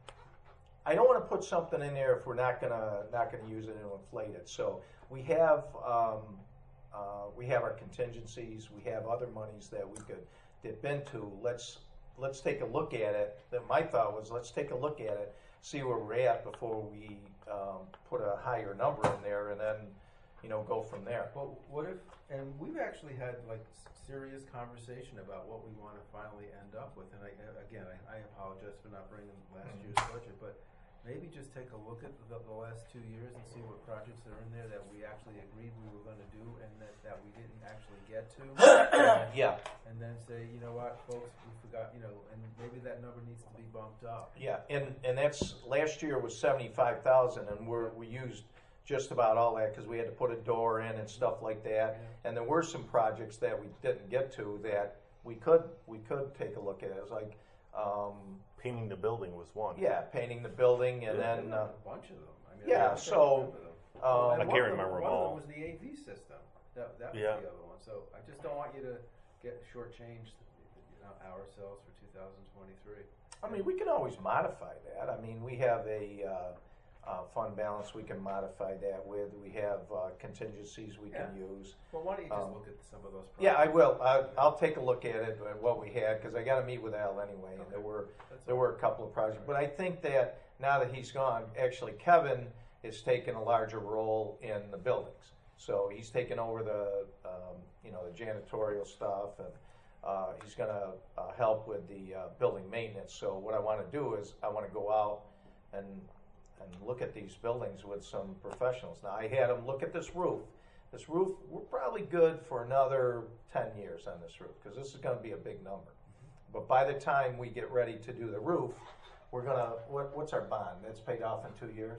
I don't want to put something in there if we're not gonna not gonna use it and inflate it. So we have um, uh, we have our contingencies. We have other monies that we could dip into. Let's let's take a look at it. That my thought was, let's take a look at it, see where we're at before we um, put a higher number in there, and then you know go from there.
Well, what if, and we've actually had like s- serious conversation about what we want to finally end up with. And I, again, I, I apologize for not bringing last
Mhm.
year's budget, but maybe just take a look at the, the last two years and see what projects are in there that we actually agreed we were going to do and that, that we didn't actually get to. and,
Yeah,
and then say, you know what, folks, we forgot, you know, and maybe that number needs to be bumped up.
yeah, and and that's last year was seventy-five thousand, and we're we used just about all that because we had to put a door in and stuff like that.
Yeah.
And there were some projects that we didn't get to that we could we could take a look at. It was like, um,
Painting the building was one.
yeah, painting the building, and
There
then
were
uh,
a bunch of them. I mean,
yeah,
I can't
so,
remember them.
um,
And
I
one
can't
of them-
remember them
One of
all.
them was the A V system. That, that was
Yeah.
the other one. So I just don't want you to get shortchanged, you know, ourselves for two thousand twenty-three.
I mean, we can always modify that. I mean, we have a uh, uh, fund balance we can modify that with. We have uh, contingencies we can
Yeah.
use.
Well, why don't you just
Um,
look at some of those projects?
Yeah, I will. I, I'll take a look at it, at what we had, because I got to meet with Al anyway, and there
Okay.
were
That's
there
all.
were a couple of projects. But I think that now that he's gone, actually Kevin is taking a larger role in the buildings. So he's taken over the um, you know the janitorial stuff, and uh, he's going to uh, help with the uh, building maintenance. So what I want to do is I want to go out and and look at these buildings with some professionals. Now I had them look at this roof. This roof, we're probably good for another ten years on this roof, because this is going to be a big number. But by the time we get ready to do the roof, we're gonna, what, what's our bond? That's paid off in two years?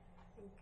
I think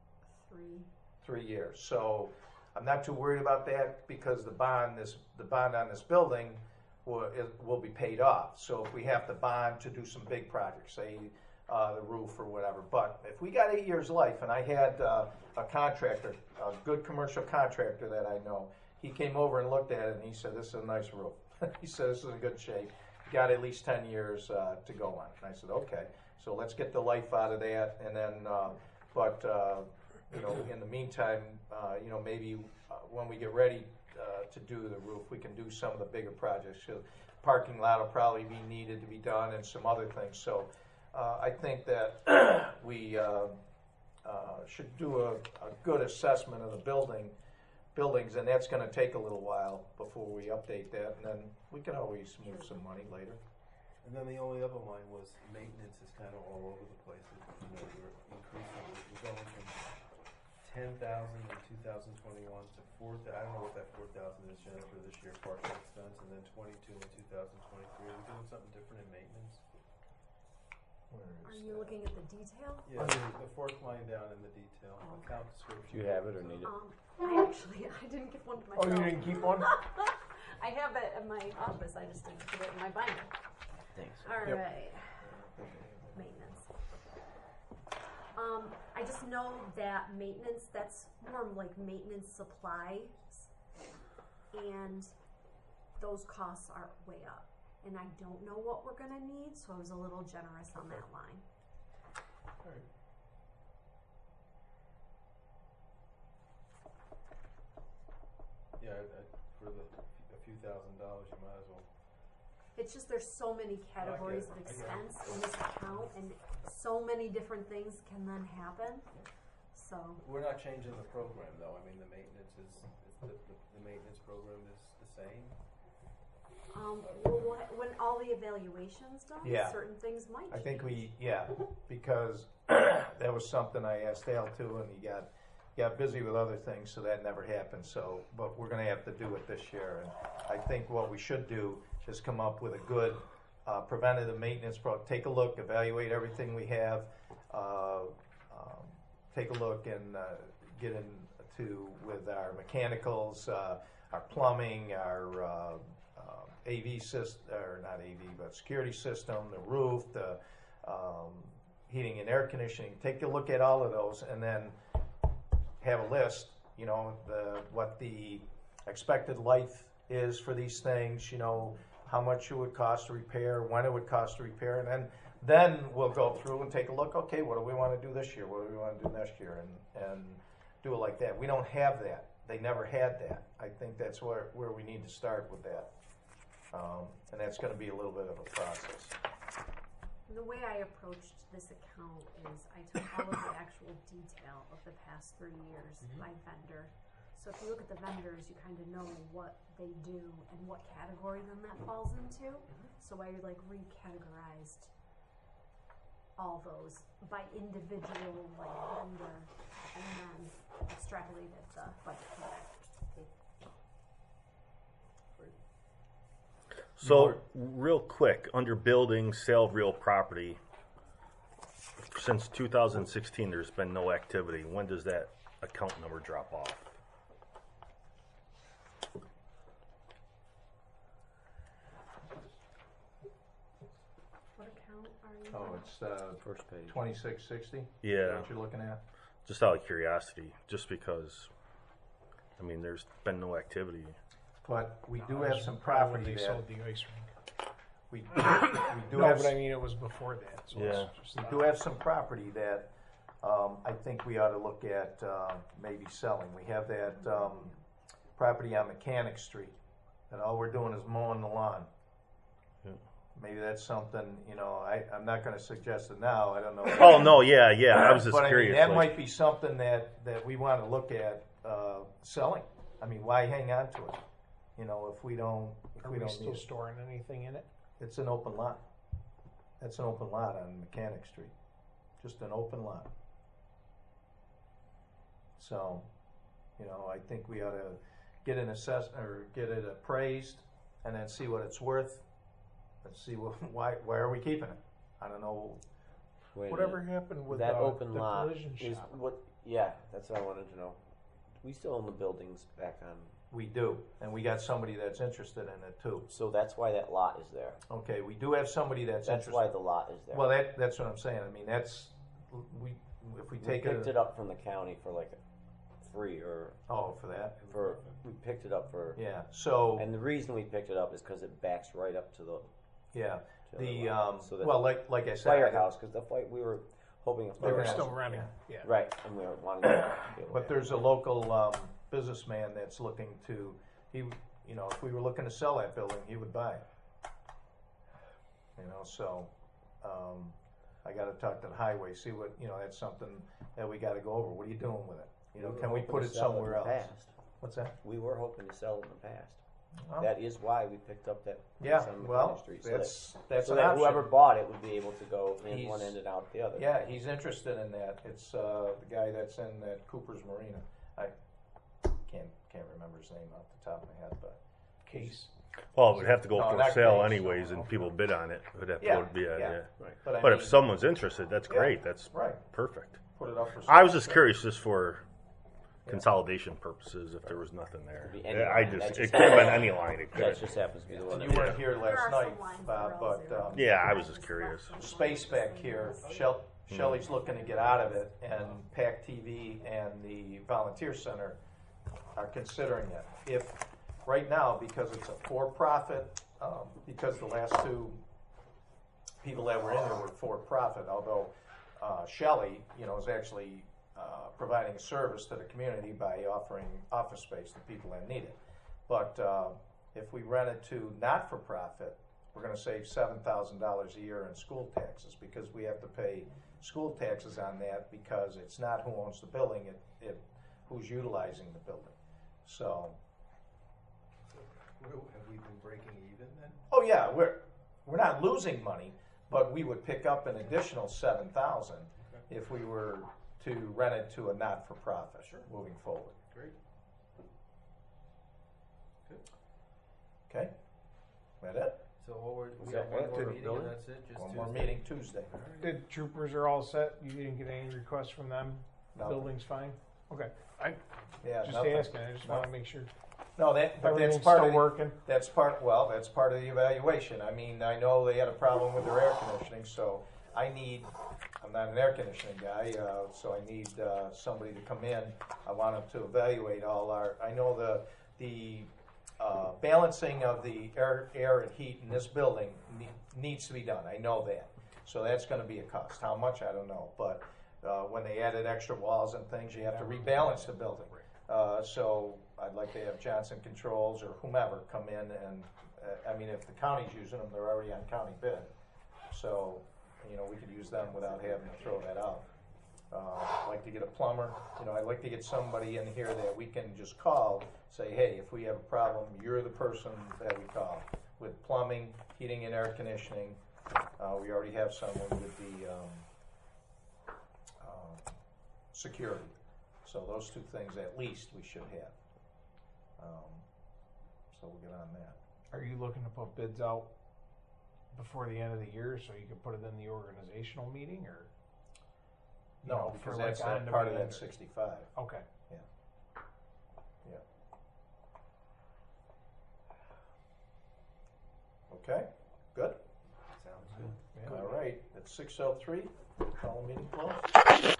three.
Three years. So I'm not too worried about that, because the bond, this, the bond on this building will, it will be paid off. So if we have to bond to do some big projects, say uh, the roof or whatever. But if we got eight years life, and I had uh, a contractor, a good commercial contractor that I know, he came over and looked at it and he said, "This is a nice roof." He said, "This is in good shape. Got at least ten years uh, to go on." And I said, "Okay, so let's get the life out of that." And then, uh, but uh, you know, in the meantime, uh, you know, maybe uh, when we get ready uh, to do the roof, we can do some of the bigger projects. So parking lot will probably be needed to be done, and some other things. So uh, I think that we uh, uh, should do a, a good assessment of the building buildings, and that's going to take a little while before we update that, and then we can always move some money later.
And then the only other line was maintenance is kind of all over the place. It- You know, you're increasing, you're going from ten thousand in two thousand twenty-one to four, thou- I don't know what that four thousand is, Jennifer, this year, partial expense, and then twenty-two in two thousand twenty-three. Are we doing something different in maintenance?
Where
Are
is
you
that?
looking at the detail?
Yeah, the- the fourth line down in the detail, account description.
Do you have it or need it?
Um, I actually, I didn't get one to myself.
Oh, you didn't keep one?
I have it in my office, I just didn't put it in my binder.
Thanks.
All
Yep.
right, maintenance. Um, I just know that maintenance, that's more like maintenance supplies, and those costs are way up. And I don't know what we're gonna need, so I was a little generous on that line.
Alright. Yeah, I, I, for the, a few thousand dollars, you might as well.
It's just there's so many categories
it,
of
I get it.
expense in this account, and so many different things can then happen, so.
We're not changing the program, though. I mean, the maintenance is, is the, the, the maintenance program is the same.
Um, well, what, when all the evaluation's done,
Yeah.
certain things might
I think
change.
we, yeah, because that was something I asked Al too, and he got, got busy with other things, so that never happened, so, but we're gonna have to do it this year, and I think what we should do is come up with a good, uh, preventative maintenance pro, take a look, evaluate everything we have, uh, um, take a look and, uh, get into, with our mechanicals, uh, our plumbing, our, uh, um, A V system, or not A V, but security system, the roof, the um, heating and air conditioning. Take a look at all of those, and then have a list. You know, the what the expected life is for these things. You know, how much it would cost to repair, when it would cost to repair, and then then we'll go through and take a look. Okay, what do we want to do this year? What do we want to do next year? And and do it like that. We don't have that. They never had that. I think that's where where we need to start with that. Um, and that's going to be a little bit of a process.
The way I approached this account is I took all of the actual detail of the past three years by vendor. So if you look at the vendors, you kind of know what they do and what category then that falls into. So I like recategorized all those by individual like vendor, and then extrapolated the budget from there.
So, real quick, under buildings, sale of real property, since two thousand sixteen, there's been no activity. When does that account number drop off?
What account are you
Oh,
on?
it's uh,
First page.
twenty-six sixty?
Yeah,
What you're looking at?
just out of curiosity, just because, I mean, there's been no activity.
But we do
No,
have
it's
some
probably
property
when they
that
sold the ice rink.
we, we do
No,
have.
but I mean, it was before that, so
Yeah.
it's just
We
not-
do have some property that um, I think we ought to look at uh, maybe selling. We have that um, property on Mechanic Street, and all we're doing is mowing the lawn.
Yeah.
Maybe that's something, you know, I, I'm not going to suggest it now. I don't know.
Oh, no, yeah, yeah, I was just
But I mean,
curious.
that
like-
might be something that, that we want to look at uh, selling. I mean, why hang on to it? You know, if we don't, if
Are
we
we
don't
still
need it.
storing anything in it?
It's an open lot. That's an open lot on Mechanic Street. Just an open lot. So, you know, I think we ought to get an assess, or get it appraised, and then see what it's worth. Let's see what, why, why are we keeping it? I don't know.
Wait a
Whatever
minute.
happened with
that
uh,
open
the
lot
collision
is
shop?
what? Yeah, that's what I wanted to know. We still own the buildings back on,
We do, and we got somebody that's interested in it too.
so that's why that lot is there.
Okay, we do have somebody that's
That's
interested.
why the lot is there.
Well, that, that's what I'm saying. I mean, that's, we, if we
we
take
picked
it.
it up from the county for like free, or
Oh, for that?
for we picked it up for.
Yeah, so,
And the reason we picked it up is because it backs right up to the
yeah,
to
the,
lot.
um,
so that
well, like, like I said. I got-
firehouse, because the fight we were hoping. a
They were
Firehouse,
still running, yeah.
Right, and we were wanting to be able to
But
have
there's a local, um, businessman that's looking to, he, you know, if we were looking to sell that building, he would buy it. You know, so, um, I gotta talk to the highway, see what, you know, that's something that we gotta go over. What are you doing with it? You know,
We were
can we
hoping
put
to
it
sell
somewhere
in the
else?
past.
What's that?
We were hoping to sell it in the past.
Well,
That is why we picked up that
Yeah,
place on
well,
Main Street. So
that's,
that,
that's
so
an
that
option.
whoever bought it would be able to go in
He's-
one end and out the other.
Yeah, he's interested in that. It's uh, the guy that's in that Cooper's Marina. I can't can't remember his name off the top of my head, but
Case.
Well, it would have to go
No,
for
not
sale
Case.
anyways, and people bid on it. It would have to
Yeah,
go to be a,
yeah.
yeah.
Right.
but I
But
mean,
if someone's interested, that's
Yeah,
great. That's
right.
perfect.
put it up for.
I was
sale.
just curious, just for consolidation purposes, if there was nothing there.
Could be any
Yeah, I
line.
just,
That
it
just
could have been
happens-
any line. It
That
could.
just happens to be the one.
And
that
you
we
weren't
have.
here
There
last
are
night,
some lines
Bob,
that are all
but
zero.
um,
Yeah, I was just curious.
space back here. Shell, Shelley's looking to get out of it, and PAC T V and the volunteer center are considering it. If right now, because it's a for-profit, um, because the last two people that were in there were for-profit, although uh, Shelley, you know, is actually uh, providing a service to the community by offering office space to people that need it. But uh, if we rent it to not-for-profit, we're going to save seven thousand dollars a year in school taxes because we have to pay school taxes on that because it's not who owns the building, it, it who's utilizing the building. So,
Have we been breaking even then?
oh yeah, we're we're not losing money, but we would pick up an additional seven thousand if we were to rent it to a not-for-profit.
Sure.
Moving forward.
Great. Good.
Okay, that it?
So all we're,
Was
we
that
have one
it?
more
To the
meeting
building?
and that's it? Just
One more
Tuesday?
meeting Tuesday.
All right.
The troopers are all set. You didn't get any requests from them.
No.
Building's fine. Okay. I
Yeah,
just
nothing.
asking. I just
No.
want to make sure
No, that but that's
everything's
part
still
of the,
working.
That's part, well, that's part of the evaluation. I mean, I know they had a problem with their air conditioning, so I need, I'm not an air conditioning guy, uh, so I need, uh, somebody to come in. I want them to evaluate all our, I know the, the, uh, balancing of the air, air and heat in this building ne- needs to be done. I know that. So that's gonna be a cost. How much, I don't know, but, uh, when they added extra walls and things, you have to rebalance the building. Uh, so I'd like to have Johnson Controls or whomever come in and, uh, I mean, if the county's using them, they're already on county bid. So, you know, we could use them without having to throw that out. Uh, I'd like to get a plumber, you know, I'd like to get somebody in here that we can just call, say, hey, if we have a problem, you're the person that we call. With plumbing, heating and air conditioning, uh, we already have someone with the, um, uh, security. So those two things at least we should have. Um, so we'll get on that.
Are you looking to put bids out before the end of the year so you can put it in the organizational meeting, or you
No,
know,
because
for like
that's that
on
part of
demand
that
or-
sixty-five.
Okay.
Yeah. Okay, good.
Sounds good.
Yeah.
All right, at six oh three, call the meeting closed.